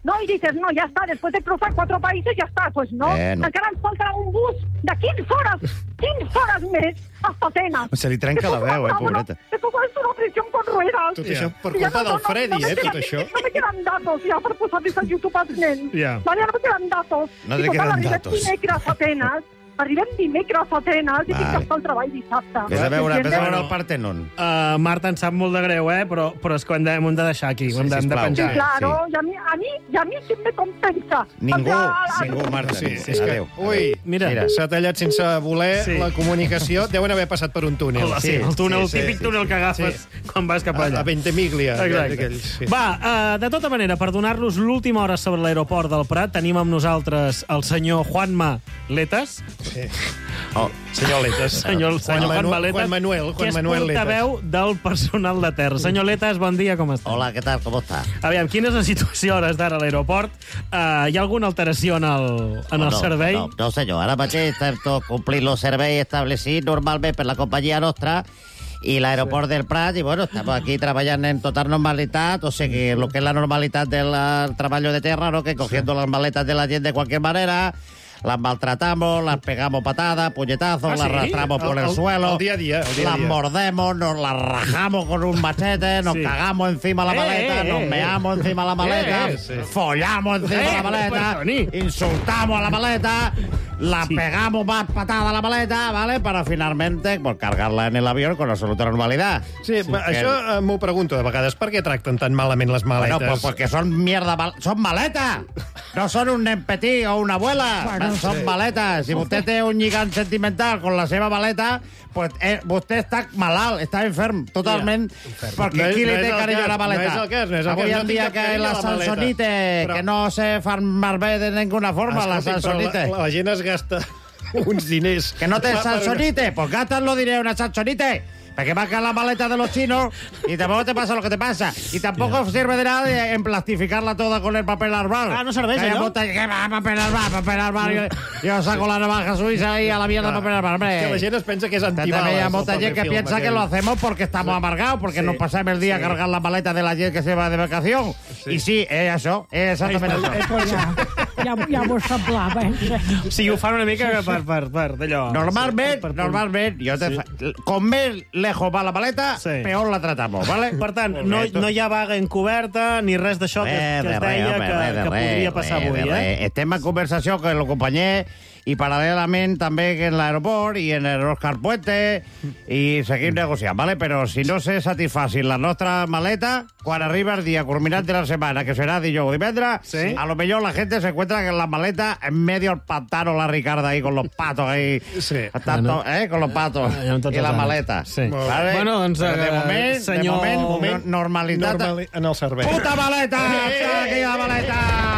No, y dices, no, ya está, después de cruzar cuatro países, ya está. Pues no, Eh, no. encara ens faltarà un bus de quinze hores, quinze hores més hasta Atenas. Se li trenca la veu, eh, pobreta. Esto es una prisión con ruedas. Tot això per Ja culpa no, del no, no, Freddy, no me eh, quedan- tot això. No me quedan datos ja per posar-los al YouTube als nens. Ja. Vale, no me quedan datos. No I te total, quedan arribem datos. dimecres a Atenes, arribem dimecres a Atenes i tinc Vale. que estar al treball dissabte. Vés a veure, vés a veure el Bueno. Partenon. Uh, Marta, em sap molt de greu, eh? Però, però és que ho hem de, hem de deixar aquí. Ho hem de, hem de sisplau. penjar. Sí, claro, y a mí, a mí, y a mí sí me compensa. Ningú, O sea, a- a- ningú, Marta. Sí, ningú. és que, Adéu. ui, Mira. mira, s'ha tallat sense voler Sí. la comunicació. Deuen haver passat per un túnel. Hola, sí, el túnel, el típic túnel que agafes quan vas cap allà. A, a Ventimiglia. Exacte. aquells, sí. Va, uh, de tota manera, per donar-los l'última hora sobre l'aeroport del Prat, tenim amb nosaltres el senyor Juanma Letas. Sí. Oh, senyor Letas. Senyor, senyor Juan, Manu- Letas, Juan Manuel, Juan que és Manuel Letas. portaveu del personal de terra. Senyor Letas, bon dia, com està? Hola, ¿qué tal? ¿Cómo está? Aviam, quina és la situació a hores d'ara a l'aeroport? Uh, hi ha alguna alteració en el, en el no, servei? No, no, senyor. Ara mateix estem tots complint los serveis establecits normalment per la companyia nostra i l'aeroport del Prat, i bueno, estamos aquí treballant en total normalitat, o sigui, lo que es la normalitat del eh, treballo de terra, ¿no? Que cogiendo las maletas de la gente de cualquier manera, las maltratamos, las pegamos patadas, puñetazos, ¿Ah, las sí? arrastramos por El- el, el- suelo, el día a día, el día a las día. mordemos, nos las rajamos con un machete, nos Sí. cagamos encima la Eh, maleta, eh, nos eh, meamos encima la maleta, Eh, sí. follamos encima Eh, la maleta, Toni. insultamos a la maleta, la Sí. pegamos más patada a la maleta, ¿vale? Para finalmente pues, cargarla en el avión con absoluta normalidad. Sí, sí, això eh, m'ho pregunto de vegades. Per què tracten tan malament les maletes? Bueno, pues porque son mierda, mal- son maletas. No son un nen petit o una abuela. Bueno, son sí. maletas. Si usted tiene un lligant sentimental con la seva maleta, pues eh, usted está malalt, está enferm, totalment, perquè No és- qui li no és té el carinyo cas, a la maleta? no és el cas, no és el Avui cas, no en tinc dia cap que carinyo la a la maleta. Sansonite, Però- que no se fan malbé de ninguna forma, la Escolti, però Sansonite. La, la gent es gasta uns diners. Que no te Pa- per- Sansonite, pues gástaslo dinero en una Sansonite. Porque va a caer la maleta de los chinos y tampoco te pasa lo que te pasa. Y tampoco sirve de nada de emplastificarla toda con el papel arbal. Ah, no serveix, Que haya allò? botella- que va, papel arbal, papel arbal. Yo, yo saco la navaja suiza y a la mierda papel arbal. Hombre. Que la gent es pensa que és También antibales. hay mucha el gente que paper piensa film que lo aquell. hacemos porque estamos amargados, porque Sí. nos pasamos el día Sí. a cargar las maletas de la gente que se va de vacación. Y sí, es eso, es exactamente eso. Ja, ja m'ho semblava. O sigui, ho fan una mica per, per, per d'allò... Normalment, per- per- normalment, jo te fa... com més lejos va la maleta, Sí. peor la tratamos, ¿vale? Per tant, no, no hi ha vaga encoberta ni res d'això que, Res, que de es res, deia home, que, res, de que res, podria passar res, avui, de eh? res. Estem en conversació con el companyer i paral·lelament també en l'aeroport i en el Oscar Puente i seguim negociant, ¿vale? Però si no se satisfacin la nostra maleta, quan arriba el dia culminant de la setmana, que serà dijous o divendres, Sí. a lo mejor la gente se encuentra con la maleta en medio del pantano, la Ricarda ahí con los patos ahí, Sí. tanto, ¿eh? Con los patos Ja, amb tots i els la ànims. maleta. Sí. ¿Vale? Bueno, doncs, Però de eh, moment, senyor- de moment, moment, no- normalitat... Normali en el servei. Puta maleta! Està aquí la maleta!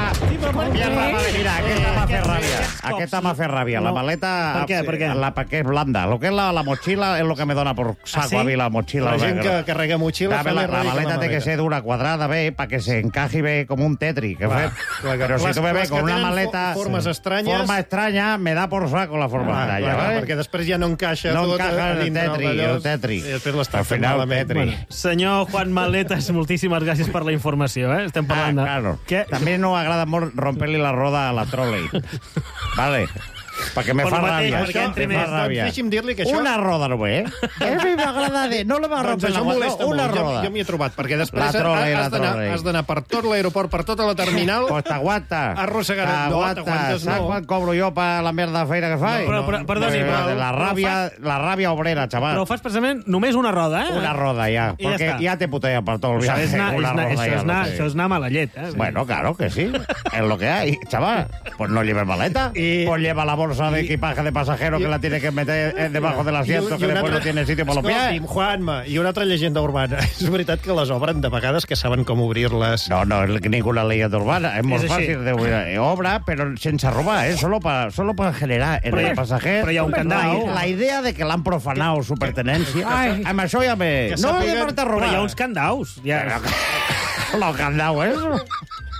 Mierda, vale, mira, aquesta m'ha fet ràbia. Aquesta m'ha fet ràbia. La No. maleta... Per què, per què? La, perquè és blanda. Lo que és la, la mochila és lo que me dona por saco ¿Ah, sí? a mi la mochila. La gent negra. que carrega motxilla Dame fa la, més la ràbia que maleta la té que maleta. ser dura, quadrada, bé, para que se encaje bé com un tetri. Que Clar, fe... clar, Però si les- tu me les ves que con una tenen maleta... fo- formes estranyes- Forma estranya, me da por saco la forma Ah, estranya, clar, ¿vale? perquè després ja no encaixa No tot encaja a el dintre tetri, d'allò. el tetri. I després les Al tracten final, malament. tetri. Bueno, Senyor Juan Maletas, moltíssimes gràcies per la informació, eh? Estem Ah, parlant de... claro. Què? També no agrada molt romper-li la roda a la trolley. Vale. Perquè me Per fa lo mateix, ràbia. perquè Això entri me més. fa ràbia. Doncs deixi'm dir-li que això- Una roda només, eh? A mi m'agrada de... No le va a doncs romper la això roda, molesta no, una molt. Jo, roda. jo m'hi he trobat, perquè La després trolley, has la d'anar trolley. has d'anar per tot l'aeroport, per tota la terminal, Pues t'aguanta. arrossegant. No, T'aguanta. t'aguantes Saps no. quan cobro jo per la merda de feina que faig? No, però- però- perdoni, Eh, però- de la però ràbia, la ràbia obrera, xaval. Però ho fas precisament només una roda, eh? Una roda ja, I ja perquè està. ja te putea per tot el Això viaje. és anar, Una és anar, roda això ya és lo anar, sé. això és anar a mala llet, eh? Bueno, claro que sí. Es lo que hay, chaval. Pues no lleves maleta. Y- Pues lleva la bolsa de y- equipaje de pasajero que la tiene que meter eh, debajo del asiento, I- i que un después altre- no tiene sitio para los pies. Escolti'm, Juanma, i una altra llegenda urbana. És veritat que les obren de vegades que saben com obrir-les. No, no es ninguna leyenda urbana. Es muy Es así. fácil de eh, obra, pero sin robar, ¿eh? Solo para solo para generar en Però hi ha- el pasajero però hi ha un candau. la, la idea de que l'han profanado su pertenencia. Ai. Amb això ja me... que No sàpiguen- hace falta robar. Però hi ha uns candaus. Ja. Los candados, ¿eh?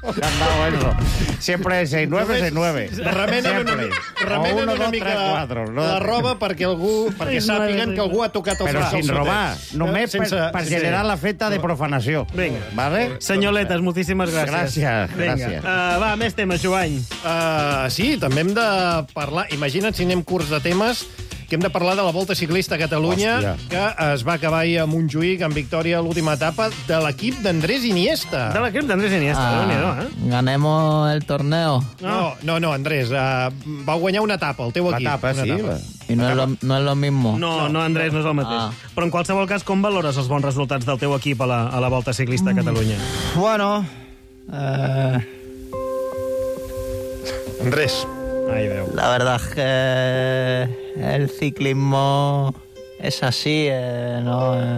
Candado eso. Siempre es seis nueve, seis nueve. Remenen una, remenen uno, una dos, mica tres, cuatro, no? la roba perquè algú perquè sàpiguen que algú ha tocat els Però braços. sin robar, només per, Sense- per sense- generar l'efecte de profanació. Vinga. Vale? Senyor Letes, moltíssimes gràcies. Gràcies, Vinga. gràcies. Uh, va, més temes, Joany. Uh, sí, també hem de parlar... Imagina't si anem curts de temes, que hem de parlar de la Volta Ciclista a Catalunya, Hòstia. que es va acabar ahir a Montjuïc amb victòria a l'última etapa de l'equip d'Andrés Iniesta. De l'equip d'Andrés Iniesta, Ah, Déu-n'hi-do, eh? Ganemos el torneo. No, no, no, Andrés, uh, vau guanyar una etapa, el teu equip. L'etapa, una sí. etapa. La... Y no es lo, no es lo mismo. No, no, Andrés, no és el mateix. Ah. Però en qualsevol cas, com valores els bons resultats del teu equip a la, a la Volta Ciclista a Catalunya? Bueno, eh, Andrés. Ai, Déu. la verdad es que el ciclismo es así, eh, ¿no? Eh,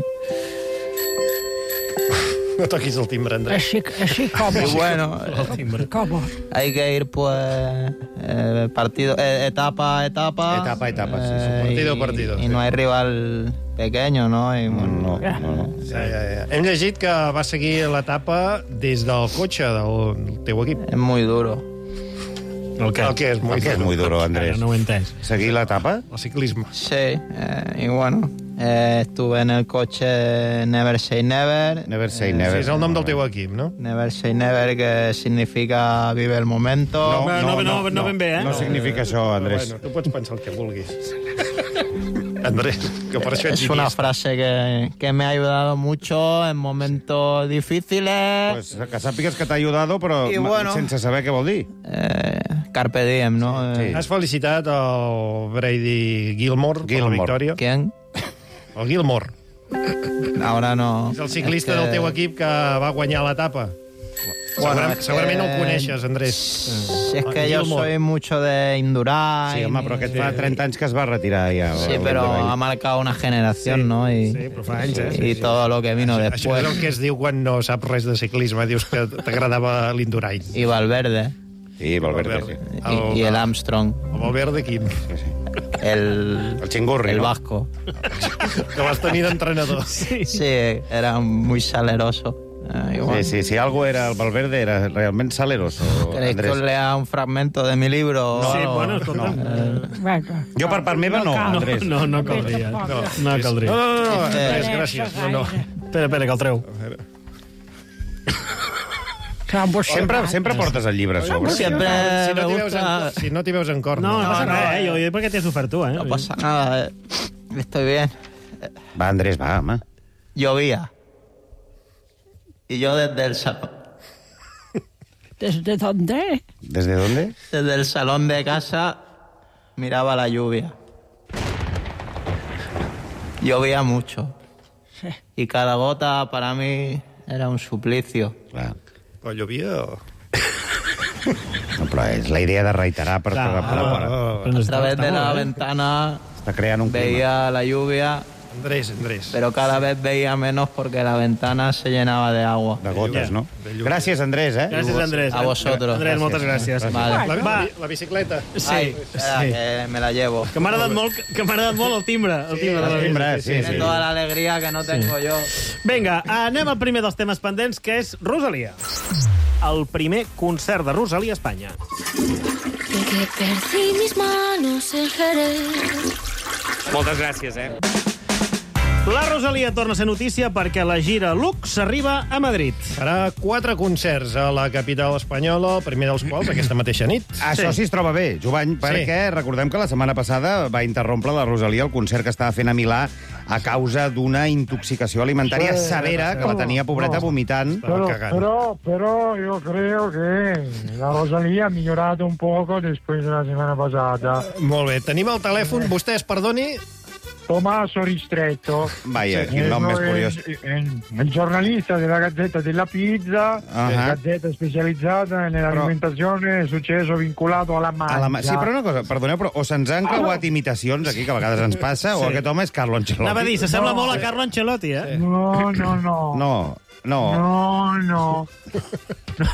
No toquis el timbre, Andrés. Així, així com. y bueno, Com? hay que ir pues eh, partido, eh, etapa a etapa. Etapa a etapa, sí, sí. eh, Partido a y- partido, Y sí. no hay rival pequeño, ¿no? Y, bueno, No, no, no. Ja, ja, ja. Hem llegit que va seguir l'etapa des del cotxe del teu equip. es muy duro. El què? El que és El molt que és muy duro, Andrés. Ara no ho he entès. Seguir l'etapa? El ciclisme. Sí, eh, y bueno, eh, estuve en el coche Never Say Never. Never say Sí, never. és el nom del teu equip, no? Never Say Never, que significa vive el momento. No, no, no, no ben bé, eh? No significa això, Andrés. Bueno, tu pots pensar el que vulguis. Andrés, que per això ets Es una guionista. frase que, que me ha ayudado mucho en momentos difíciles. Pues que sàpigues que t'ha ayudado, però I bueno. sense saber què vol dir. Eh, carpe diem, ¿no? Sí. Eh, Has felicitat el Brady Gilmore, per la Gilmore. victòria. ¿Quién? El Gilmore. Ahora no. És el ciclista Es que- del teu equip que va guanyar l'etapa. Bueno, Segurament, es segurament no el que- coneixes, Andrés. Si es que yo Gilmore. soy mucho de Indurain. Sí, home, però aquest fa trenta anys que es va retirar ja. Sí, el pero Vall. ha marcado una generación, ¿no? Y, Sí, però fa anys, eh? y todo lo que vino Això después. és el que es diu quan no saps res de ciclisme. Dius que t'agradava l'Indurain. Y Valverde. Sí, Valverde, sí. Y, y el Armstrong. El Valverde, quin? El, El Chingurri, el no? vasco. Que vas tenir d'entrenador. Sí. Sí, era muy saleroso. Eh, igual. Sí, sí, si algo era el Valverde era realment saleroso, ¿Queréis que Andrés. os lea un fragmento de mi libro? Sí, O- bueno, escolta. Eh, Vinga. Jo per part meva no, cal. Andrés. No, no caldria. No, No, no caldria. No, no, no, no, Este- Andrés, gràcies. No, no. Espera, espera, que el treu. Sempre, sempre portes el llibre a sobre. Siempre Si no me t'hi veus, gusta... en, si no t'hi veus en cor. No, no passa no, res, eh? no. Jo, jo perquè t'he sofert tu, eh? No pasa nada, eh. Estoy bien. Va, Andrés, va, home. Llovía. Y yo desde el salón, ¿Desde dónde? ¿Desde dónde? desde el salón de casa miraba la lluvia. Llovía mucho. Sí. Y cada gota para mí era un suplicio. Clar. Però llovia o... No, però és la idea de reiterar per, per, per, per, per, A través de la ventana està creant un clima. veía la lluvia, Andrés, Andrés. pero cada vez veía menos porque la ventana se llenaba de agua. De gotes, no? Gràcies, Andrés, eh? Gràcies, Andrés. A vosotros. Andrés, moltes gràcies. Vale. La, Va. la, la bicicleta. Sí, Ay, espera, sí. que me la llevo. Que m'ha agradat molt, que m'ha agradat molt el timbre. El timbre de la el timbre, bici. sí, Tiene sí. toda la alegría que no tengo yo. Vinga, anem al primer dels temes pendents, que és Rosalia. El primer concert de Rosalia a Espanya. De que perdí mis manos en Jerez. Moltes gràcies, eh? La Rosalia torna a ser notícia perquè la gira Lux arriba a Madrid. Farà quatre concerts a la capital espanyola, el primer dels quals aquesta mateixa nit. Això sí es troba bé, Jovany, perquè recordem que la setmana passada va interrompre la Rosalia el concert que estava fent a Milà a causa d'una intoxicació alimentària Sí, severa que la tenia pobreta no. vomitant. Pero, pero, pero yo creo que la Rosalía ha mejorado un poco después de la semana pasada. Molt bé, tenim el telèfon. Vostè es perdoni? Tommaso Ristretto. Vaja, quin nom Eh, més curiós. Il, il giornalista della Gazzetta della Pizza, Ah. gazzetta specializzata nell'alimentazione, è successo vinculato alla mangia. A la ma... Sí, però una cosa, perdoneu, però o se'ns han creuat imitacions aquí, que a vegades ens passa, o Sí. aquest home és Carlo Ancelotti. Anava a dir, s'assembla No. molt a Carlo Ancelotti, eh? No, no, no. No, no. No, no.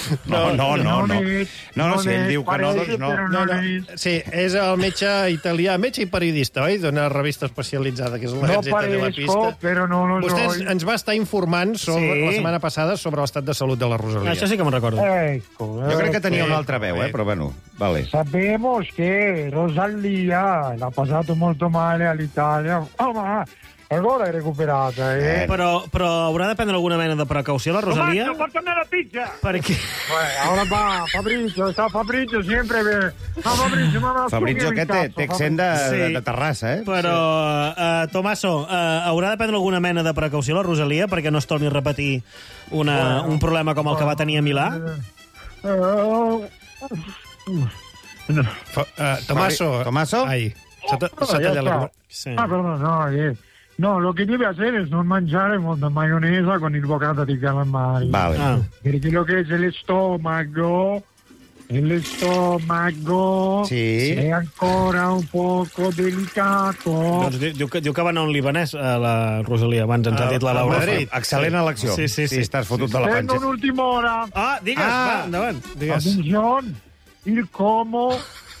No, no, no, no. és, No, no, si ell és, diu que no, parece, doncs no. però No, no. és. Sí, és el metge italià, metge i periodista, oi? D'una revista especialitzada, que és la No Gazzetta de la parezco, Pista. però no lo Vostè ens, soy. ens va estar informant sobre, Sí. la setmana passada sobre l'estat de salut de la Rosalia. Això sí que me'n recordo. Ecco, Jo crec que tenia ecco. una altra veu, eh? Però bueno, vale. Sabemos che Rosalia l'ha passato molto male all'Italia. Oh, ma allora è recuperata, eh? Però, però haurà de prendre alguna mena de precaució, la Rosalia? Tommaso, portami la pizza! Perquè... Bueno, ahora va, Fabrizio, sta Fabrizio sempre... Per... No, Fabrizio, ma no, Fabrizio aquest té, té accent de, Sí. de, de Terrassa, eh? Però, uh, Tomaso, uh, haurà de prendre alguna mena de precaució la Rosalia perquè no es torni a repetir una, un problema com el que va tenir a Milà? Fa, uh, Tomaso. Tomaso? Ai, s'ha ta- Oh, s'ha ya tallat la... está. Sí. Ah, perdón, no, eh. No, lo che deve hacer es non mangiare molta maionese con il bocata di calamari. Vale. Ah. Perché lo che è lo stomaco, lo stomaco Sí. è ancora un poco delicato. Doncs diu, diu, que, diu que va anar a un libanès, a la Rosalia, abans ens ha dit la A Laura. Madrid. Excel·lent elecció. Sí, sí, sí. Sí, estàs fotut de la Tengo panxa. un'ultima ora. Ah, digues, Ah. va, endavant. Digues. Attenzione, il Como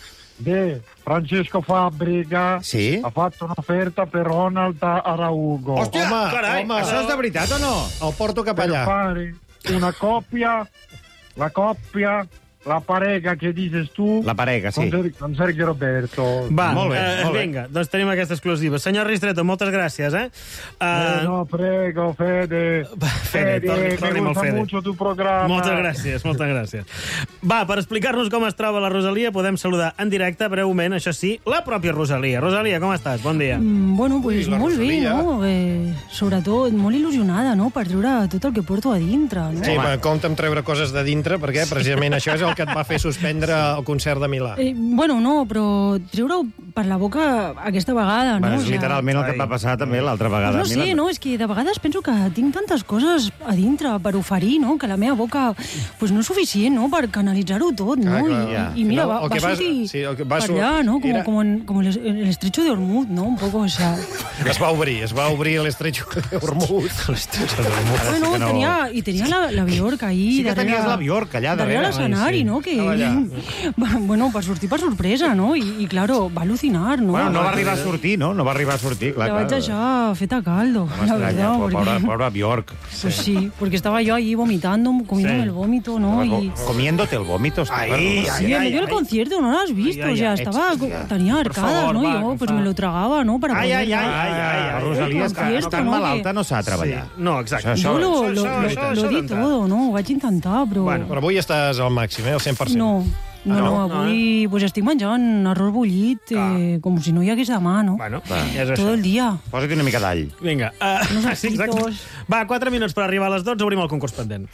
de Francesco Fabbrica Sí? ha fatto un'offerta per Ronald Araujo. Hòstia, Home, carai, home. això és de veritat o no? El porto cap Per allà. fare una coppia, la coppia, la pareja che dices tu, La parega, sí. con, Ser- con Sergio Roberto. Va, Molt bé, eh, molt bé. vinga, doncs tenim aquesta exclusiva. Senyor Ristretto, moltes gràcies, eh? Eh, Uh, no, prego, Fede. Fede, torni- torni me amb el gusta Fede. mucho tu programa. Moltes gràcies, moltes gràcies. Va, per explicar-nos com es troba la Rosalia, podem saludar en directe, breument, això sí, la pròpia Rosalia. Rosalia, com estàs? Bon dia. Mm, bueno, pues Ui, la molt bé, Rosalia. no? Eh, sobretot molt il·lusionada, no?, per treure tot el que porto a dintre, no? Sí, va, compta amb treure coses de dintre, perquè precisament això és el que et va fer suspendre el concert de Milà. Eh, bueno, no, però treure-ho per la boca aquesta vegada, no? Bueno, és O sigui, literalment el que et va passar també l'altra vegada. No sé, no? És que de vegades penso que tinc tantes coses a dintre per oferir, no? Que la meva boca pues, no és suficient, no?, per canalitzar-ho tot, no? Ah, clar, I, ja. I mira, No, va, el va que vas- sortir sí, el que va per sur- allà, no? Com, era- com, en, com el, el estrecho de Hormuz, no? Un poco, o sea... Es va obrir, es va obrir l'estretxo de Hormuz. Bueno, que no- tenia, i tenia la, la Bjork ahí Sí que darrere... tenies la Bjork allà darrere. Darrere l'escenari, Ai, sí. no? Que, Estava allà. bueno, per sortir per sorpresa, no? I, i claro, va al·lucinar, no? Bueno, no va arribar a sortir, no? No va arribar a sortir, clar. La vaig clar. deixar feta a caldo, No la m'estranya, verdad. pobra, Porque... pobra Bjork. Pues sí, porque estaba yo ahí vomitando, comiéndome Sí. el vómito, ¿no? Y... Comiéndote el vómito. Ai, Ay, Sí, en medio del concierto, no lo has visto, Ay, ay, o sea, ay. estaba, tenía Por arcadas, favor, ¿no? va, Y yo, por pues favor. me lo tragaba, ¿no? Para Ai, poder... ai, ai, ai, ai, ai. Rosalia, El està, concierto, tan no? malalta, Que- no s'ha de treballar. Sí. No, exacte. Això- Yo lo, això- lo, això- lo, això- lo això di d'entrar. todo, ¿no? Ho vaig intentar, però... Bueno. Però avui estàs al màxim, eh? Al cent per cent. No, no, Ah, no, no? avui pues estic menjant arròs bullit eh, com si no hi hagués demà, no? Bueno, Va. ja és Tot això. el dia. Posa't una mica d'all. Vinga. Uh, Unos sí, exacte. acitos. Va, quatre minuts per arribar a les dotze, obrim el concurs pendent.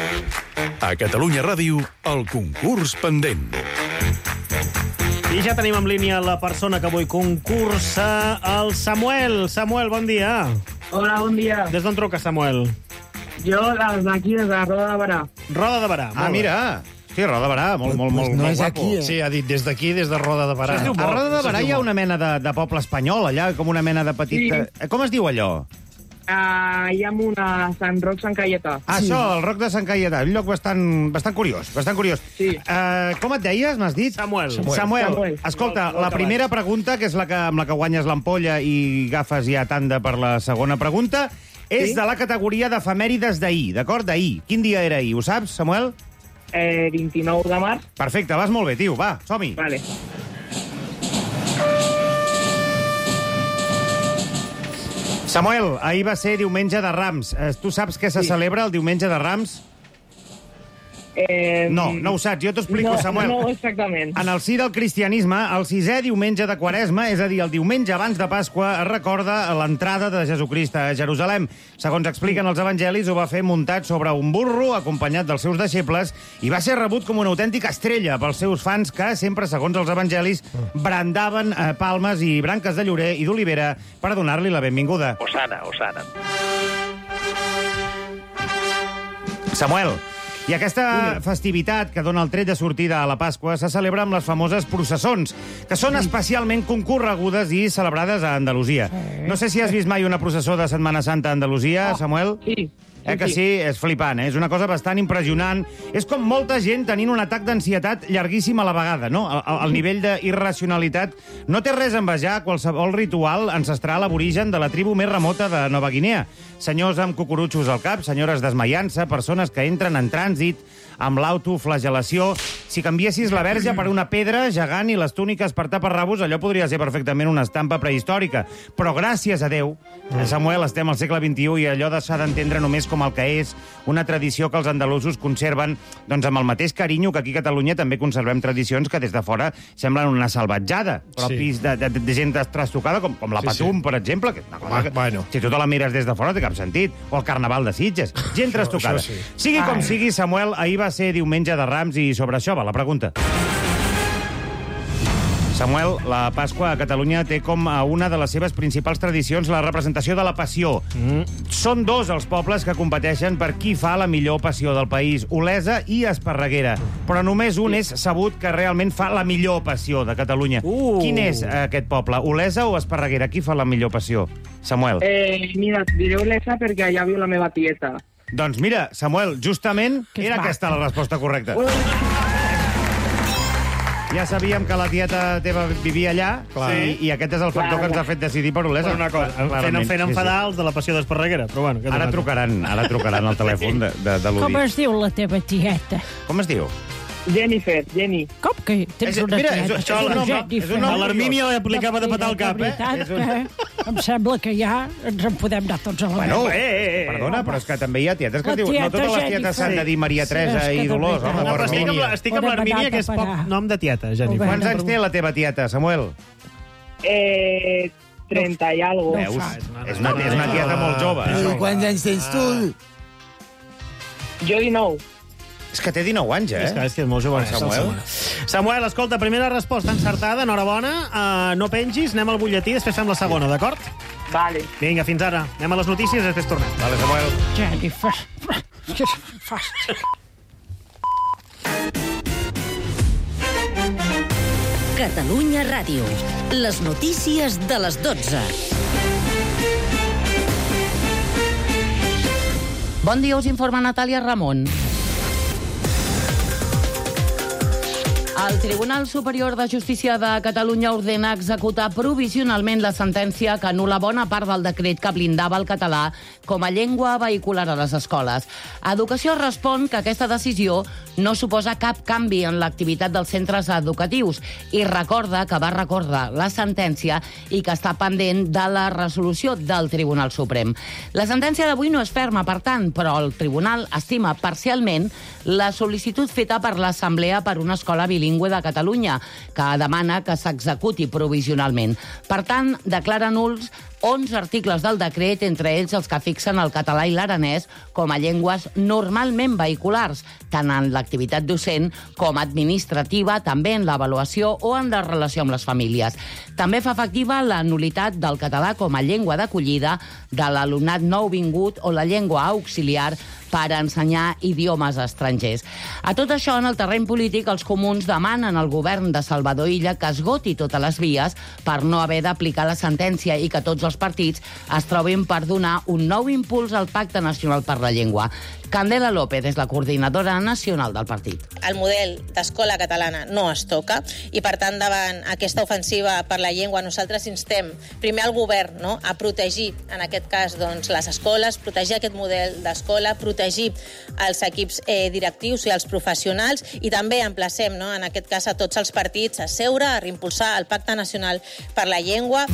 A Catalunya Ràdio, el concurs pendent. I ja tenim en línia la persona que avui concursa, el Samuel. Samuel, bon dia. Hola, bon dia. Des d'on truca, Samuel? Jo, des d'aquí, des de Roda de Barà. Roda de Barà. Ah, molt bé. mira. Sí, Roda de Barà, molt, molt, molt, no molt és guapo. aquí, eh? Sí, ha dit des d'aquí, des de Roda de Barà. Això es diu A Roda de Això es Barà diu hi ha molt. una mena de, de poble espanyol, allà, com una mena de petita... Sí. Com es diu allò? Uh, hi ha una Sant Roc, Sant Caietà. Ah, sí. Això, el Roc de Sant Caietà, un lloc bastant, bastant curiós, bastant curiós. Sí. Uh, com et deies, m'has dit? Samuel. Samuel, Samuel. Samuel. Escolta, Molt- molt la primera pregunta, que és la que, amb la que guanyes l'ampolla i agafes ja tanda per la segona pregunta, és Sí. de la categoria d'efemèrides d'ahir, d'acord? D'ahir. Quin dia era ahir, ho saps, Samuel? Eh, vint-i-nou de març. Perfecte, vas molt bé, tio, va, som-hi. Vale. Samuel, ahir va ser diumenge de Rams. Eh, Tu saps què se Sí. celebra el diumenge de Rams? Eh, No, no ho saps, jo t'explico, no, Samuel. No, exactament. En el si del cristianisme, el sisè diumenge de Quaresma, és a dir, el diumenge abans de Pasqua, es recorda l'entrada de Jesucrist a Jerusalem. Segons expliquen els evangelis, ho va fer muntat sobre un burro, acompanyat dels seus deixebles, i va ser rebut com una autèntica estrella pels seus fans que, sempre segons els evangelis, brandaven eh, palmes i branques de llorer i d'olivera per donar-li la benvinguda. Osana, Osana. Samuel, i aquesta festivitat que dona el tret de sortida a la Pasqua se celebra amb les famoses processons, que són especialment concorregudes i celebrades a Andalusia. No sé si has vist mai una processó de Setmana Santa a Andalusia, Samuel? Sí, Eh que sí? És flipant, eh? És una cosa bastant impressionant. És com molta gent tenint un atac d'ansietat llarguíssim a la vegada, no? El, el nivell d'irracionalitat no té res a envejar qualsevol ritual ancestral aborigen de la tribu més remota de Nova Guinea. Senyors amb cucurutxos al cap, senyores desmaiant-se, persones que entren en trànsit, amb l'autoflagel·lació. Si canviessis la verge per una pedra gegant i les túniques per tapar-rabos, allò podria ser perfectament una estampa prehistòrica. Però gràcies a Déu, Samuel, estem al segle vint-i-u i allò s'ha d'entendre només com el que és una tradició que els andalusos conserven doncs, amb el mateix carinyo que aquí a Catalunya també conservem tradicions que des de fora semblen una salvatjada, propis sí. de, de, de gent trastocada, com, com la Patum, sí, sí. per exemple, que és una cosa que, bueno. si tu te la mires des de fora té cap sentit. O el Carnaval de Sitges. Gent trastocada. Això, això sí. Sigui com Ai. sigui, Samuel, ahir va ser diumenge de Rams i sobre això va la pregunta. Samuel, la Pasqua a Catalunya té com a una de les seves principals tradicions la representació de la passió. Mm. Són dos els pobles que competeixen per qui fa la millor passió del país, Olesa i Esparreguera. Però només un és sabut que realment fa la millor passió de Catalunya. Uh. Quin és aquest poble, Olesa o Esparreguera? Qui fa la millor passió? Samuel. Eh, mira, et diré Olesa perquè allà viu la meva tieta. Doncs mira, Samuel, justament que era aquesta la resposta correcta. Uh. Ja sabíem que la tieta teva vivia allà i, i aquest és el factor Clar, que ens ha fet decidir per Olesa. Per una cosa, fent, fent enfadar els de la passió d'Esparreguera. Però bueno, ara trucaran, ara trucaran al telèfon de, de, de l'Uri. Com es diu la teva tieta? Com es diu? Jennifer, Jenny. Com que tens una mira, tieta? És, això, és un nom, és un nom. A l'Armínia li aplicava de petar el cap, eh? És un... Em sembla que ja ens en podem anar tots a la bueno, eh, eh, eh, perdona, però és que també hi ha tietes que es diuen... No totes les tietes s'han de dir Maria Teresa sí, i Dolors, home, no, però estic amb, estic amb l'Armínia, que és poc nom de tieta, Jennifer. Quants anys té la teva tieta, Samuel? Eh... trenta i algo. Veus? És una, és una tieta molt jove. Quants anys tens tu? Jo dinou. És que té dinou anys, eh? És que és, que és molt jove, Samuel. Samuel, escolta, primera resposta encertada, enhorabona. Uh, no pengis, anem al butlletí, després fem la segona, d'acord? Vale. Vinga, fins ara. Anem a les notícies i després tornem. Vale, Samuel. Jennifer. Fàcil. Catalunya Ràdio. Les notícies de les dotze. Bon dia, us informa Natàlia Ramon. El Tribunal Superior de Justícia de Catalunya ordena executar provisionalment la sentència que anul·la bona part del decret que blindava el català com a llengua vehicular a les escoles. Educació respon que aquesta decisió no suposa cap canvi en l'activitat dels centres educatius i recorda que va recordar la sentència i que està pendent de la resolució del Tribunal Suprem. La sentència d'avui no és ferma, per tant, però el Tribunal estima parcialment la sol·licitud feta per l'Assemblea per una escola bilingüe de Catalunya, que demana que s'executi provisionalment. Per tant, declara nuls onze articles del decret, entre ells els que fixen el català i l'aranès com a llengües normalment vehiculars, tant en l'activitat docent com administrativa, també en l'avaluació o en la relació amb les famílies. També fa efectiva la nul·litat del català com a llengua d'acollida de l'alumnat nouvingut o la llengua auxiliar per ensenyar idiomes estrangers. A tot això, en el terreny polític, els comuns demanen al govern de Salvador Illa que esgoti totes les vies per no haver d'aplicar la sentència i que tots els partits es trobin per donar un nou impuls al Pacte Nacional per la Llengua. Candela López és la coordinadora nacional del partit. El model d'escola catalana no es toca i, per tant, davant aquesta ofensiva per la llengua, nosaltres instem primer al govern, no?, a protegir, en aquest cas, doncs, les escoles, protegir aquest model d'escola, protegir els equips eh, directius i els professionals, i també emplacem, no?, en aquest cas, a tots els partits a seure, a reimpulsar el Pacte Nacional per la Llengua.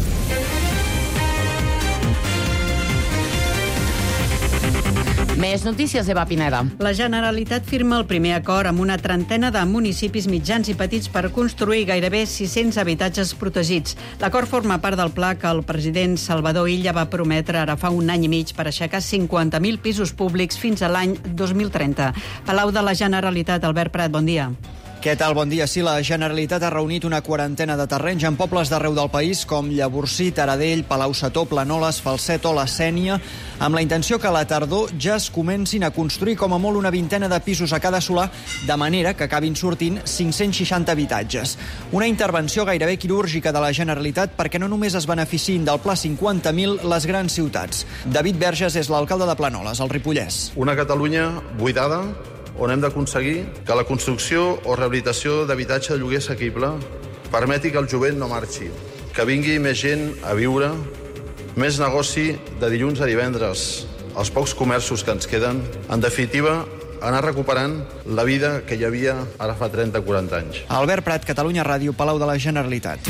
Més notícies, Eva Pineda. La Generalitat firma el primer acord amb una trentena de municipis mitjans i petits per construir gairebé sis-cents habitatges protegits. L'acord forma part del pla que el president Salvador Illa va prometre ara fa un any i mig per aixecar cinquanta mil pisos públics fins a l'any dos mil trenta. Palau de la Generalitat, Albert Prat, bon dia. Què tal? Bon dia. Sí, la Generalitat ha reunit una quarantena de terrenys en pobles d'arreu del país com Llavorsí, Taradell, Palau-Setó, Planoles, Falset o la Sénia, amb la intenció que a la tardor ja es comencin a construir com a molt una vintena de pisos a cada solar, de manera que acabin sortint cinc-cents seixanta habitatges. Una intervenció gairebé quirúrgica de la Generalitat perquè no només es beneficiïn del Pla cinquanta mil les grans ciutats. David Verges és l'alcalde de Planoles, al Ripollès. Una Catalunya buidada, on hem d'aconseguir que la construcció o rehabilitació d'habitatge de lloguer assequible permeti que el jovent no marxi, que vingui més gent a viure, més negoci de dilluns a divendres, els pocs comerços que ens queden, en definitiva, anar recuperant la vida que hi havia ara fa trenta o quaranta anys. Albert Prat, Catalunya Ràdio, Palau de la Generalitat.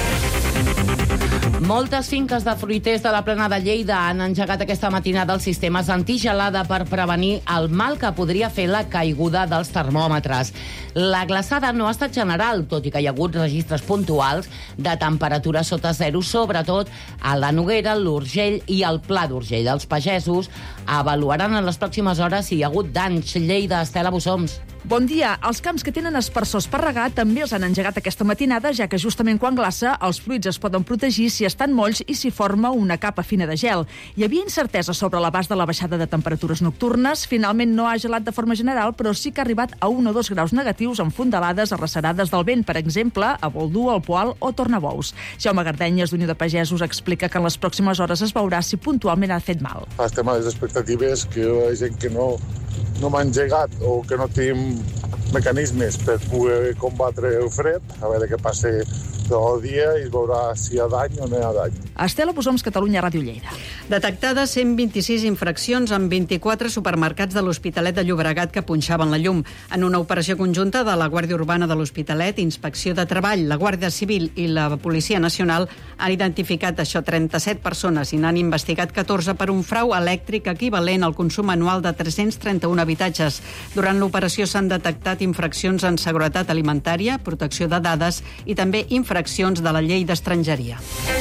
Moltes finques de fruiters de la Plana de Lleida han engegat aquesta matinada els sistemes antigelada per prevenir el mal que podria fer la caiguda dels termòmetres. La glaçada no ha estat general, tot i que hi ha hagut registres puntuals de temperatura sota zero, sobretot a la Noguera, l'Urgell i el Pla d'Urgell. Els pagesos avaluaran en les pròximes hores si hi ha hagut danys. Lleida, Estela Bussoms. Bon dia. Els camps que tenen aspersors per regar també els han engegat aquesta matinada, ja que justament quan glaça els fruits es poden protegir si estan molls i si forma una capa fina de gel. Hi havia incertesa sobre l'abast de la baixada de temperatures nocturnes. Finalment no ha gelat de forma general, però sí que ha arribat a un o dos graus negatius amb fondalades arrecerades del vent, per exemple, a Boldú, el Poal o Tornabous. Jaume Gardenyes, d'Unió de Pagesos, explica que en les pròximes hores es veurà si puntualment ha fet mal. Estem a les expectatives que hi ha gent que no, no m'ha engegat o que no tenim mecanismes per poder combatre el fred, a veure què passa del dia i es veurà si hi ha dany o no hi ha dany. Estela Bussoms, Catalunya Ràdio, Lleida. Detectades cent vint-i-sis infraccions en vint-i-quatre supermercats de l'Hospitalet de Llobregat que punxaven la llum. En una operació conjunta de la Guàrdia Urbana de l'Hospitalet, Inspecció de Treball, la Guàrdia Civil i la Policia Nacional han identificat això trenta-set persones i n'han investigat catorze per un frau elèctric equivalent al consum anual de tres-cents trenta-un habitatges. Durant l'operació s'han detectat infraccions en seguretat alimentària, protecció de dades i també infraccions de la llei d'estrangeria.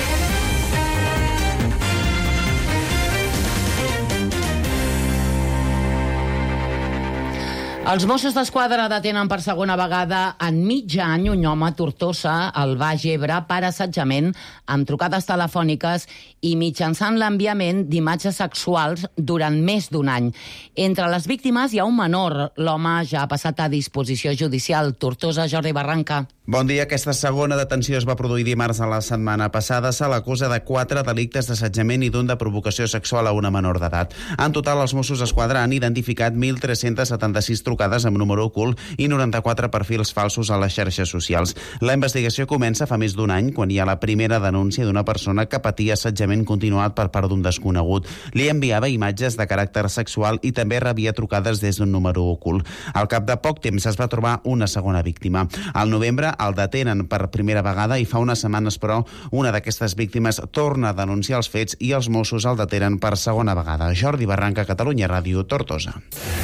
Els Mossos d'Esquadra detenen per segona vegada en mig any un home a Tortosa, al Baix Ebre, per assetjament amb trucades telefòniques i mitjançant l'enviament d'imatges sexuals durant més d'un any. Entre les víctimes hi ha un menor. L'home ja ha passat a disposició judicial. Tortosa, Jordi Barranca. Bon dia. Aquesta segona detenció es va produir dimarts de la setmana passada. Se l'acusa de quatre delictes d'assetjament i d'un de provocació sexual a una menor d'edat. En total, els Mossos d'Esquadra han identificat mil tres-cents setanta-sis trucades amb número ocult i noranta-quatre perfils falsos a les xarxes socials. La investigació comença fa més d'un any, quan hi ha la primera denúncia d'una persona que patia assetjament continuat per part d'un desconegut. Li enviava imatges de caràcter sexual i també rebia trucades des d'un número ocult. Al cap de poc temps es va trobar una segona víctima. Al novembre el detenen per primera vegada i fa unes setmanes, però, una d'aquestes víctimes torna a denunciar els fets i els Mossos el detenen per segona vegada. Jordi Barranca, Catalunya Ràdio, Tortosa.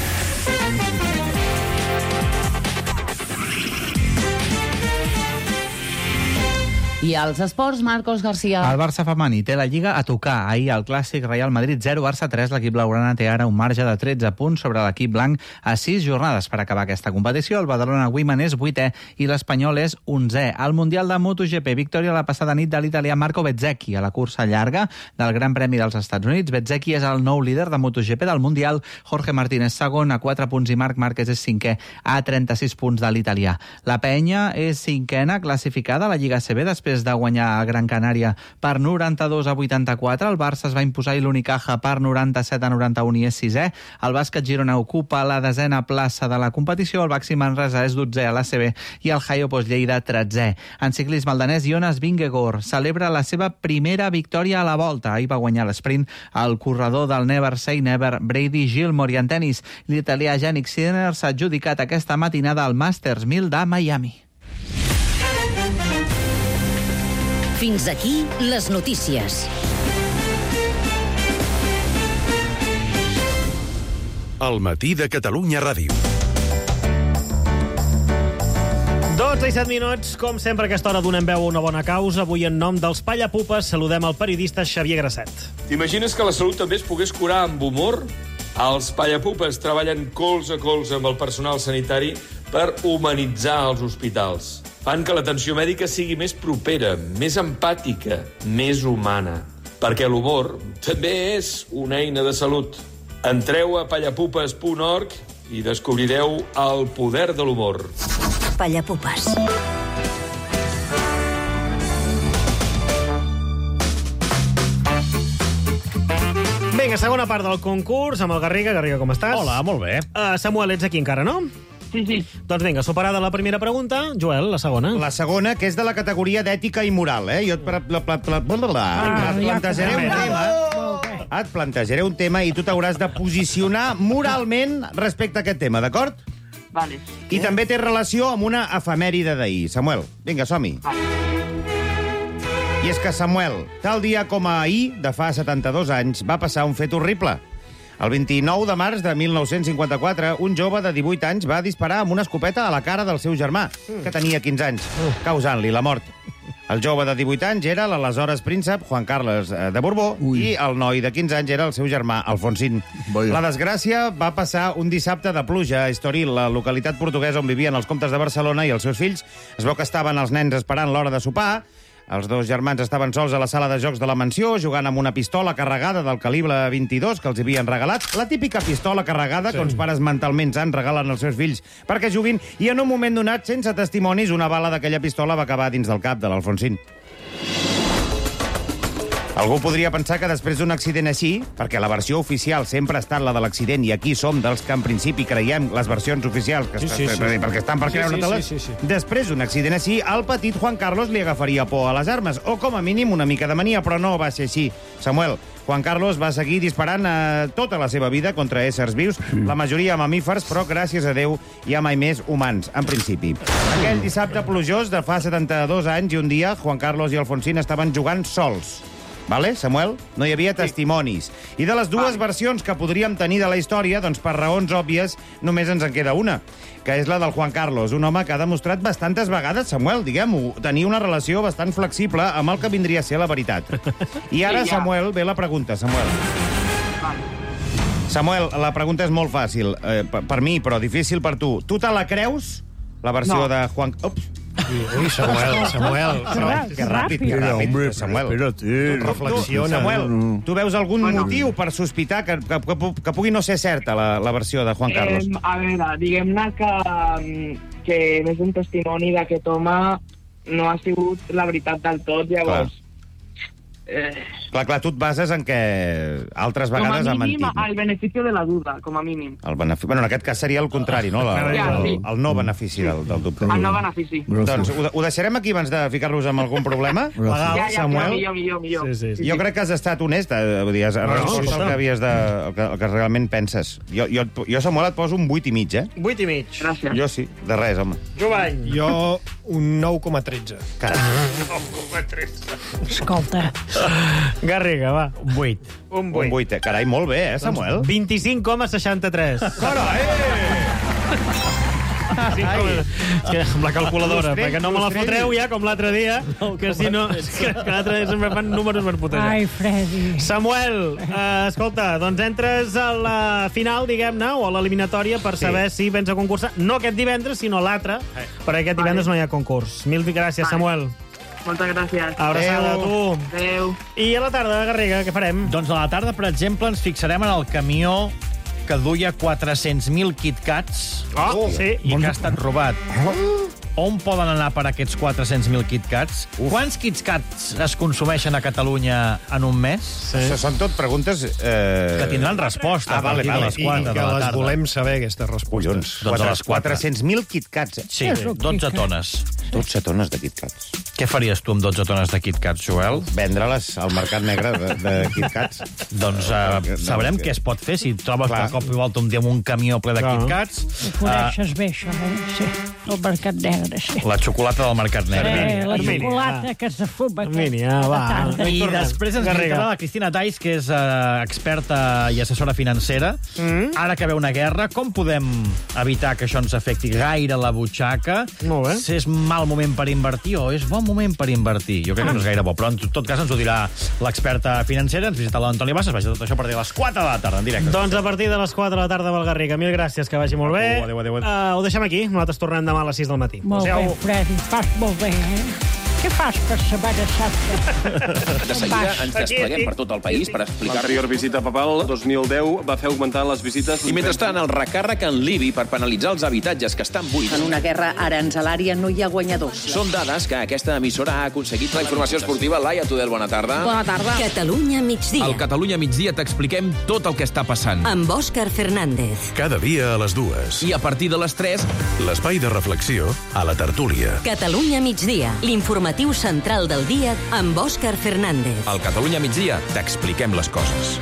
I als esports, Marcos García. El Barça femení té la Lliga a tocar. Ahir el clàssic Real Madrid zero, Barça tres. L'equip blaugrana té ara un marge de tretze punts sobre l'equip blanc a sis jornades per acabar aquesta competició. El Badalona Women és vuitè i l'Espanyol és onzè. Al Mundial de MotoGP, victòria la passada nit de l'italià Marco Bezzecchi a la cursa llarga del Gran Premi dels Estats Units. Bezzecchi és el nou líder de MotoGP del Mundial. Jorge Martínez segon a quatre punts i Marc Márquez és cinquè a trenta-sis punts de l'italià. La Penya és cinquena classificada a la Lliga A C B després de guanyar a Gran Canària per noranta-dos a vuitanta-quatre. El Barça es va imposar i l'Unicaja per noranta-set a noranta-un i és sisè. El Bàsquet Girona ocupa la desena plaça de la competició. El Baxi Manresa és dotzè a l'A C B i el Jaiopos Lleida tretzè. En ciclisme, el danès Jonas Vingegaard celebra la seva primera victòria a la Volta. Ahir va guanyar l'esprint el corredor del Never Say Never, Brady Gilmore. I en tenis, l'italià Jannik Sinner s'ha adjudicat aquesta matinada al Masters mil de Miami. Fins aquí les notícies. El matí de Catalunya Ràdio. dotze i set minuts, com sempre a aquesta hora donem veu a una bona causa. Avui en nom dels Pallapupes saludem el periodista Xavier Grasset. T'imagines que la salut també es pogués curar amb humor? Els Pallapupes treballen colze a colze amb el personal sanitari per humanitzar els hospitals. Fan que l'atenció mèdica sigui més propera, més empàtica, més humana. Perquè l'humor també és una eina de salut. Entreu a pallapupes punt org i descobrireu el poder de l'humor. Pallapupes. Vinga, segona part del concurs amb el Garriga. Garriga, com estàs? Hola, molt bé. Uh, Samuel, ets aquí encara, no? Sí, sí. Doncs vinga, superada la primera pregunta. Joel, la segona. La segona, que és de la categoria d'ètica i moral, eh? Jo et, pla, pla, pla, pla, pla, pla, et plantejaré un tema... Et plantejaré un tema i tu t'hauràs de posicionar moralment respecte a aquest tema, d'acord? Vale. I també té relació amb una efemèride d'ahir. Samuel, vinga, som-hi. I és que Samuel, tal dia com ahir, de fa setanta-dos anys, va passar un fet horrible. El vint-i-nou de març de mil nou-cents cinquanta-quatre, un jove de divuit anys va disparar amb una escopeta a la cara del seu germà, que tenia quinze anys, causant-li la mort. El jove de divuit anys era l'aleshores príncep Juan Carlos de Borbó i el noi de quinze anys era el seu germà Alfonsín. La desgràcia va passar un dissabte de pluja a Estoril, la localitat portuguesa on vivien els comtes de Barcelona i els seus fills. Es veu que estaven els nens esperant l'hora de sopar. Els dos germans estaven sols a la sala de jocs de la mansió, jugant amb una pistola carregada del calibre vint-i-dos que els havien regalat. La típica pistola carregada sí. que uns pares mentalment sans regalen als seus fills perquè juguin, i en un moment donat, sense testimonis, una bala d'aquella pistola va acabar dins del cap de l'Alfonsín. Algú podria pensar que després d'un accident així, perquè la versió oficial sempre ha estat la de l'accident, i aquí som dels que en principi creiem les versions oficials, que sí, sí, sí. perquè estan per creure-te-les, sí, sí, sí, sí. Després d'un accident així, al petit Juan Carlos li agafaria por a les armes, o com a mínim una mica de mania, però no va ser així. Samuel, Juan Carlos va seguir disparant a tota la seva vida contra éssers vius, sí. la majoria mamífers, però gràcies a Déu hi ha mai més humans, en principi. Aquell dissabte plujós de fa setanta-dos anys i un dia, Juan Carlos i Alfonsín estaven jugant sols. Vale, Samuel? No hi havia testimonis. I de les dues versions que podríem tenir de la història, doncs per raons òbvies només ens en queda una, que és la del Juan Carlos, un home que ha demostrat bastantes vegades, Samuel, diguem-ho, tenir una relació bastant flexible amb el que vindria a ser la veritat. I ara, Samuel, ve la pregunta, Samuel. Samuel, la pregunta és molt fàcil, eh, per, per mi, però difícil per tu. Tu te la creus, la versió no. de Juan... Ups. Ui, Samuel, Samuel. Que ràpid, que ràpid, Samuel. Reflexiona. Samuel, tu veus algun motiu per sospitar que, que, que, que pugui no ser certa la, la versió de Juan Carlos? Eh, a veure, diguem-ne que, que és un testimoni d'aquest home no ha sigut la veritat del tot, llavors... Eh... Clar, clar, tu et bases en que altres vegades ha mentit. Com a mínim, el benefici de la duda, com a mínim. El benefici... Bueno, en aquest cas seria el contrari, no? La, ja, el, sí. el no benefici del, del dubte. El no benefici. Doncs ho, ho deixarem aquí abans de ficar-nos amb algun problema? Legal, ja, ja, Samuel? millor, millor, millor. Sí, sí, sí. Jo crec que has estat honest, eh, vull dir, has no, respost no, el que havies de... El que, el que realment penses. Jo, jo, jo, Samuel, et poso un vuit i mig, eh? vuit i mig. Gràcies. Jo sí, de res, home. Jovany. Jo un nou coma tretze. Carai. nou coma tretze. Escolta. Garriga, va. Un vuit. Un vuit. Un vuit, eh? Carai, molt bé, eh, Samuel? Doncs vint-i-cinc coma seixanta-tres. Carai! Sí, com... És que amb la calculadora, perquè no me la fotreu ja com l'altre dia, que si no... És que l'altre dia sempre fan números per putejar. Ai, Freddy. Samuel, eh, escolta, doncs entres a la final, diguem-ne, o a l'eliminatòria per sí. saber si vens a concursar, no aquest divendres, sinó l'altre, eh. perquè aquest divendres vale. no hi ha concurs. Mil gràcies, vale. Samuel. Moltes gràcies. Abraçada a tu. Adéu. I a la tarda, Garriga, què farem? Doncs a la tarda, per exemple, ens fixarem en el camió que duia quatre-cents mil KitKats oh, sí. i que ha estat robat. On poden anar per aquests quatre-cents mil KitKats? Uf. Quants KitKats es consumeixen a Catalunya en un mes? Sí. Això són tot preguntes... Eh... Que tindran resposta. Ah, vale, vale. I que les tarda. volem saber, aquestes respostes. Doncs a les quatre-cents mil KitKats, eh? Sí, dotze tones. dotze tones de KitKats. Què faries tu amb dotze tones de KitKats, Joel? Vendre-les al mercat negre de, de KitKats. Doncs uh, sabrem què es pot fer si trobes per cop i volta un dia amb un camió ple de KitKats. Ho coneixes uh, bé, això, eh? Sí, el mercat negre, sí. La xocolata del mercat negre. Sí, la xocolata que se fuma Mínia, va. I després ens visitarà la Cristina Tais, que és uh, experta i assessora financera. Mm. Ara que ve una guerra, com podem evitar que això ens afecti gaire la butxaca? Molt bé. Si és mal mal moment per invertir o és bon moment per invertir? Jo crec que no és gaire bo, però en tot cas ens ho dirà l'experta financera. Ens visita l'Antoni Bassas, vaja, tot això a partir de les quatre de la tarda, en directe. Doncs a partir de les quatre de la tarda, Valgarriga. Mil gràcies, que vagi molt bé. Adéu, adéu, adéu. Uh, ho deixem aquí. Nosaltres tornem demà a les sis del matí. Molt bé, Freddy, fas molt bé, eh? Què fas per Setmana Santa? De seguida ens despleguem per tot el país per explicar... L'anterior visita papal, dos mil deu, va fer augmentar les visites... I mentrestant, el recàrrec en l'I B I per penalitzar els habitatges que estan buits. En una guerra aranzelària no hi ha guanyadors. Són dades que aquesta emissora ha aconseguit. La informació esportiva, Laia Tudel, bona tarda. Bona tarda. Catalunya migdia. Al Catalunya migdia t'expliquem tot el que està passant. Amb Òscar Fernández. Cada dia a les dues. I a partir de les tres... L'espai de reflexió a la tertúlia. Catalunya migdia. L'informatiu central del dia amb Òscar Fernández. Al Catalunya migdia t'expliquem les coses.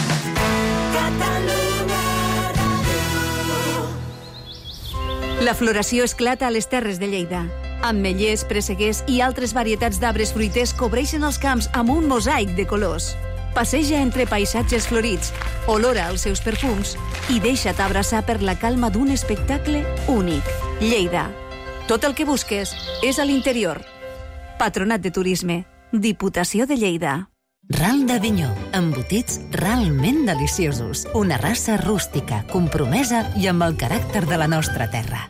La floració esclata a les Terres de Lleida. Ametllers, presseguers i altres varietats d'arbres fruiters cobreixen els camps amb un mosaic de colors. Passeja entre paisatges florits, olora els seus perfums i deixa't abraçar per la calma d'un espectacle únic. Lleida. Tot el que busques és a l'interior. Patronat de Turisme. Diputació de Lleida. Ral d'Avinyó, embotits realment deliciosos. Una raça rústica, compromesa i amb el caràcter de la nostra terra.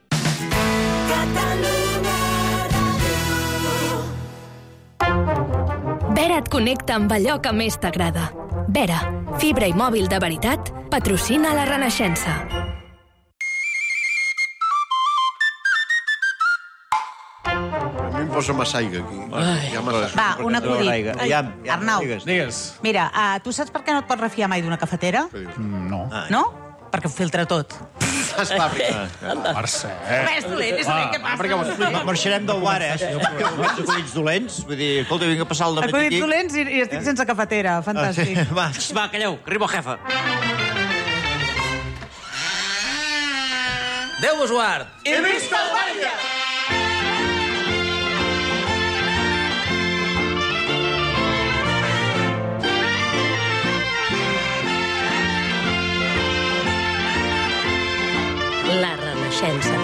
Vera et connecta amb allò que més t'agrada. Vera, fibra i mòbil de veritat, patrocina la Renaixença. A mi em posa massa aigua, aquí. Ja Va, un acudit. Ai, Ja, Arnau, Digues. mira, uh, tu saps per què no et pots refiar mai d'una cafetera? No. No? Perquè ho filtra tot. Està bé. Mercè. Res dolent, és dolent, què passa? Marxarem del bar, eh? Si no aquests acudits dolents. Vull dir, escolta, vinc a passar el dematí aquí. Acudits dolents i, i estic sense cafetera. Fantàstic. Va, va, calleu, que arriba el jefe. Déu vos guard! I visca el Guàrdia! La Renaixença.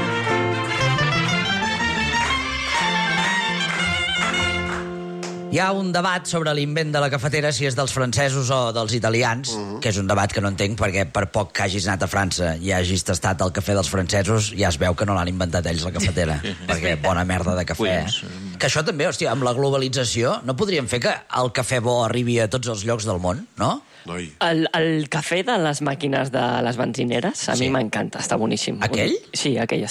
Hi ha un debat sobre l'invent de la cafetera, si és dels francesos o dels italians, uh -huh. que és un debat que no entenc, perquè per poc que hagis anat a França i hagis tastat el cafè dels francesos, ja es veu que no l'han inventat ells, la cafetera. Perquè bona merda de cafè. Eh? Que això també, hòstia, amb la globalització, no podríem fer que el cafè bo arribi a tots els llocs del món, no? El, el cafè de les màquines de les benzineres, a sí. mi m'encanta, està boníssim. Aquell? Sí, aquell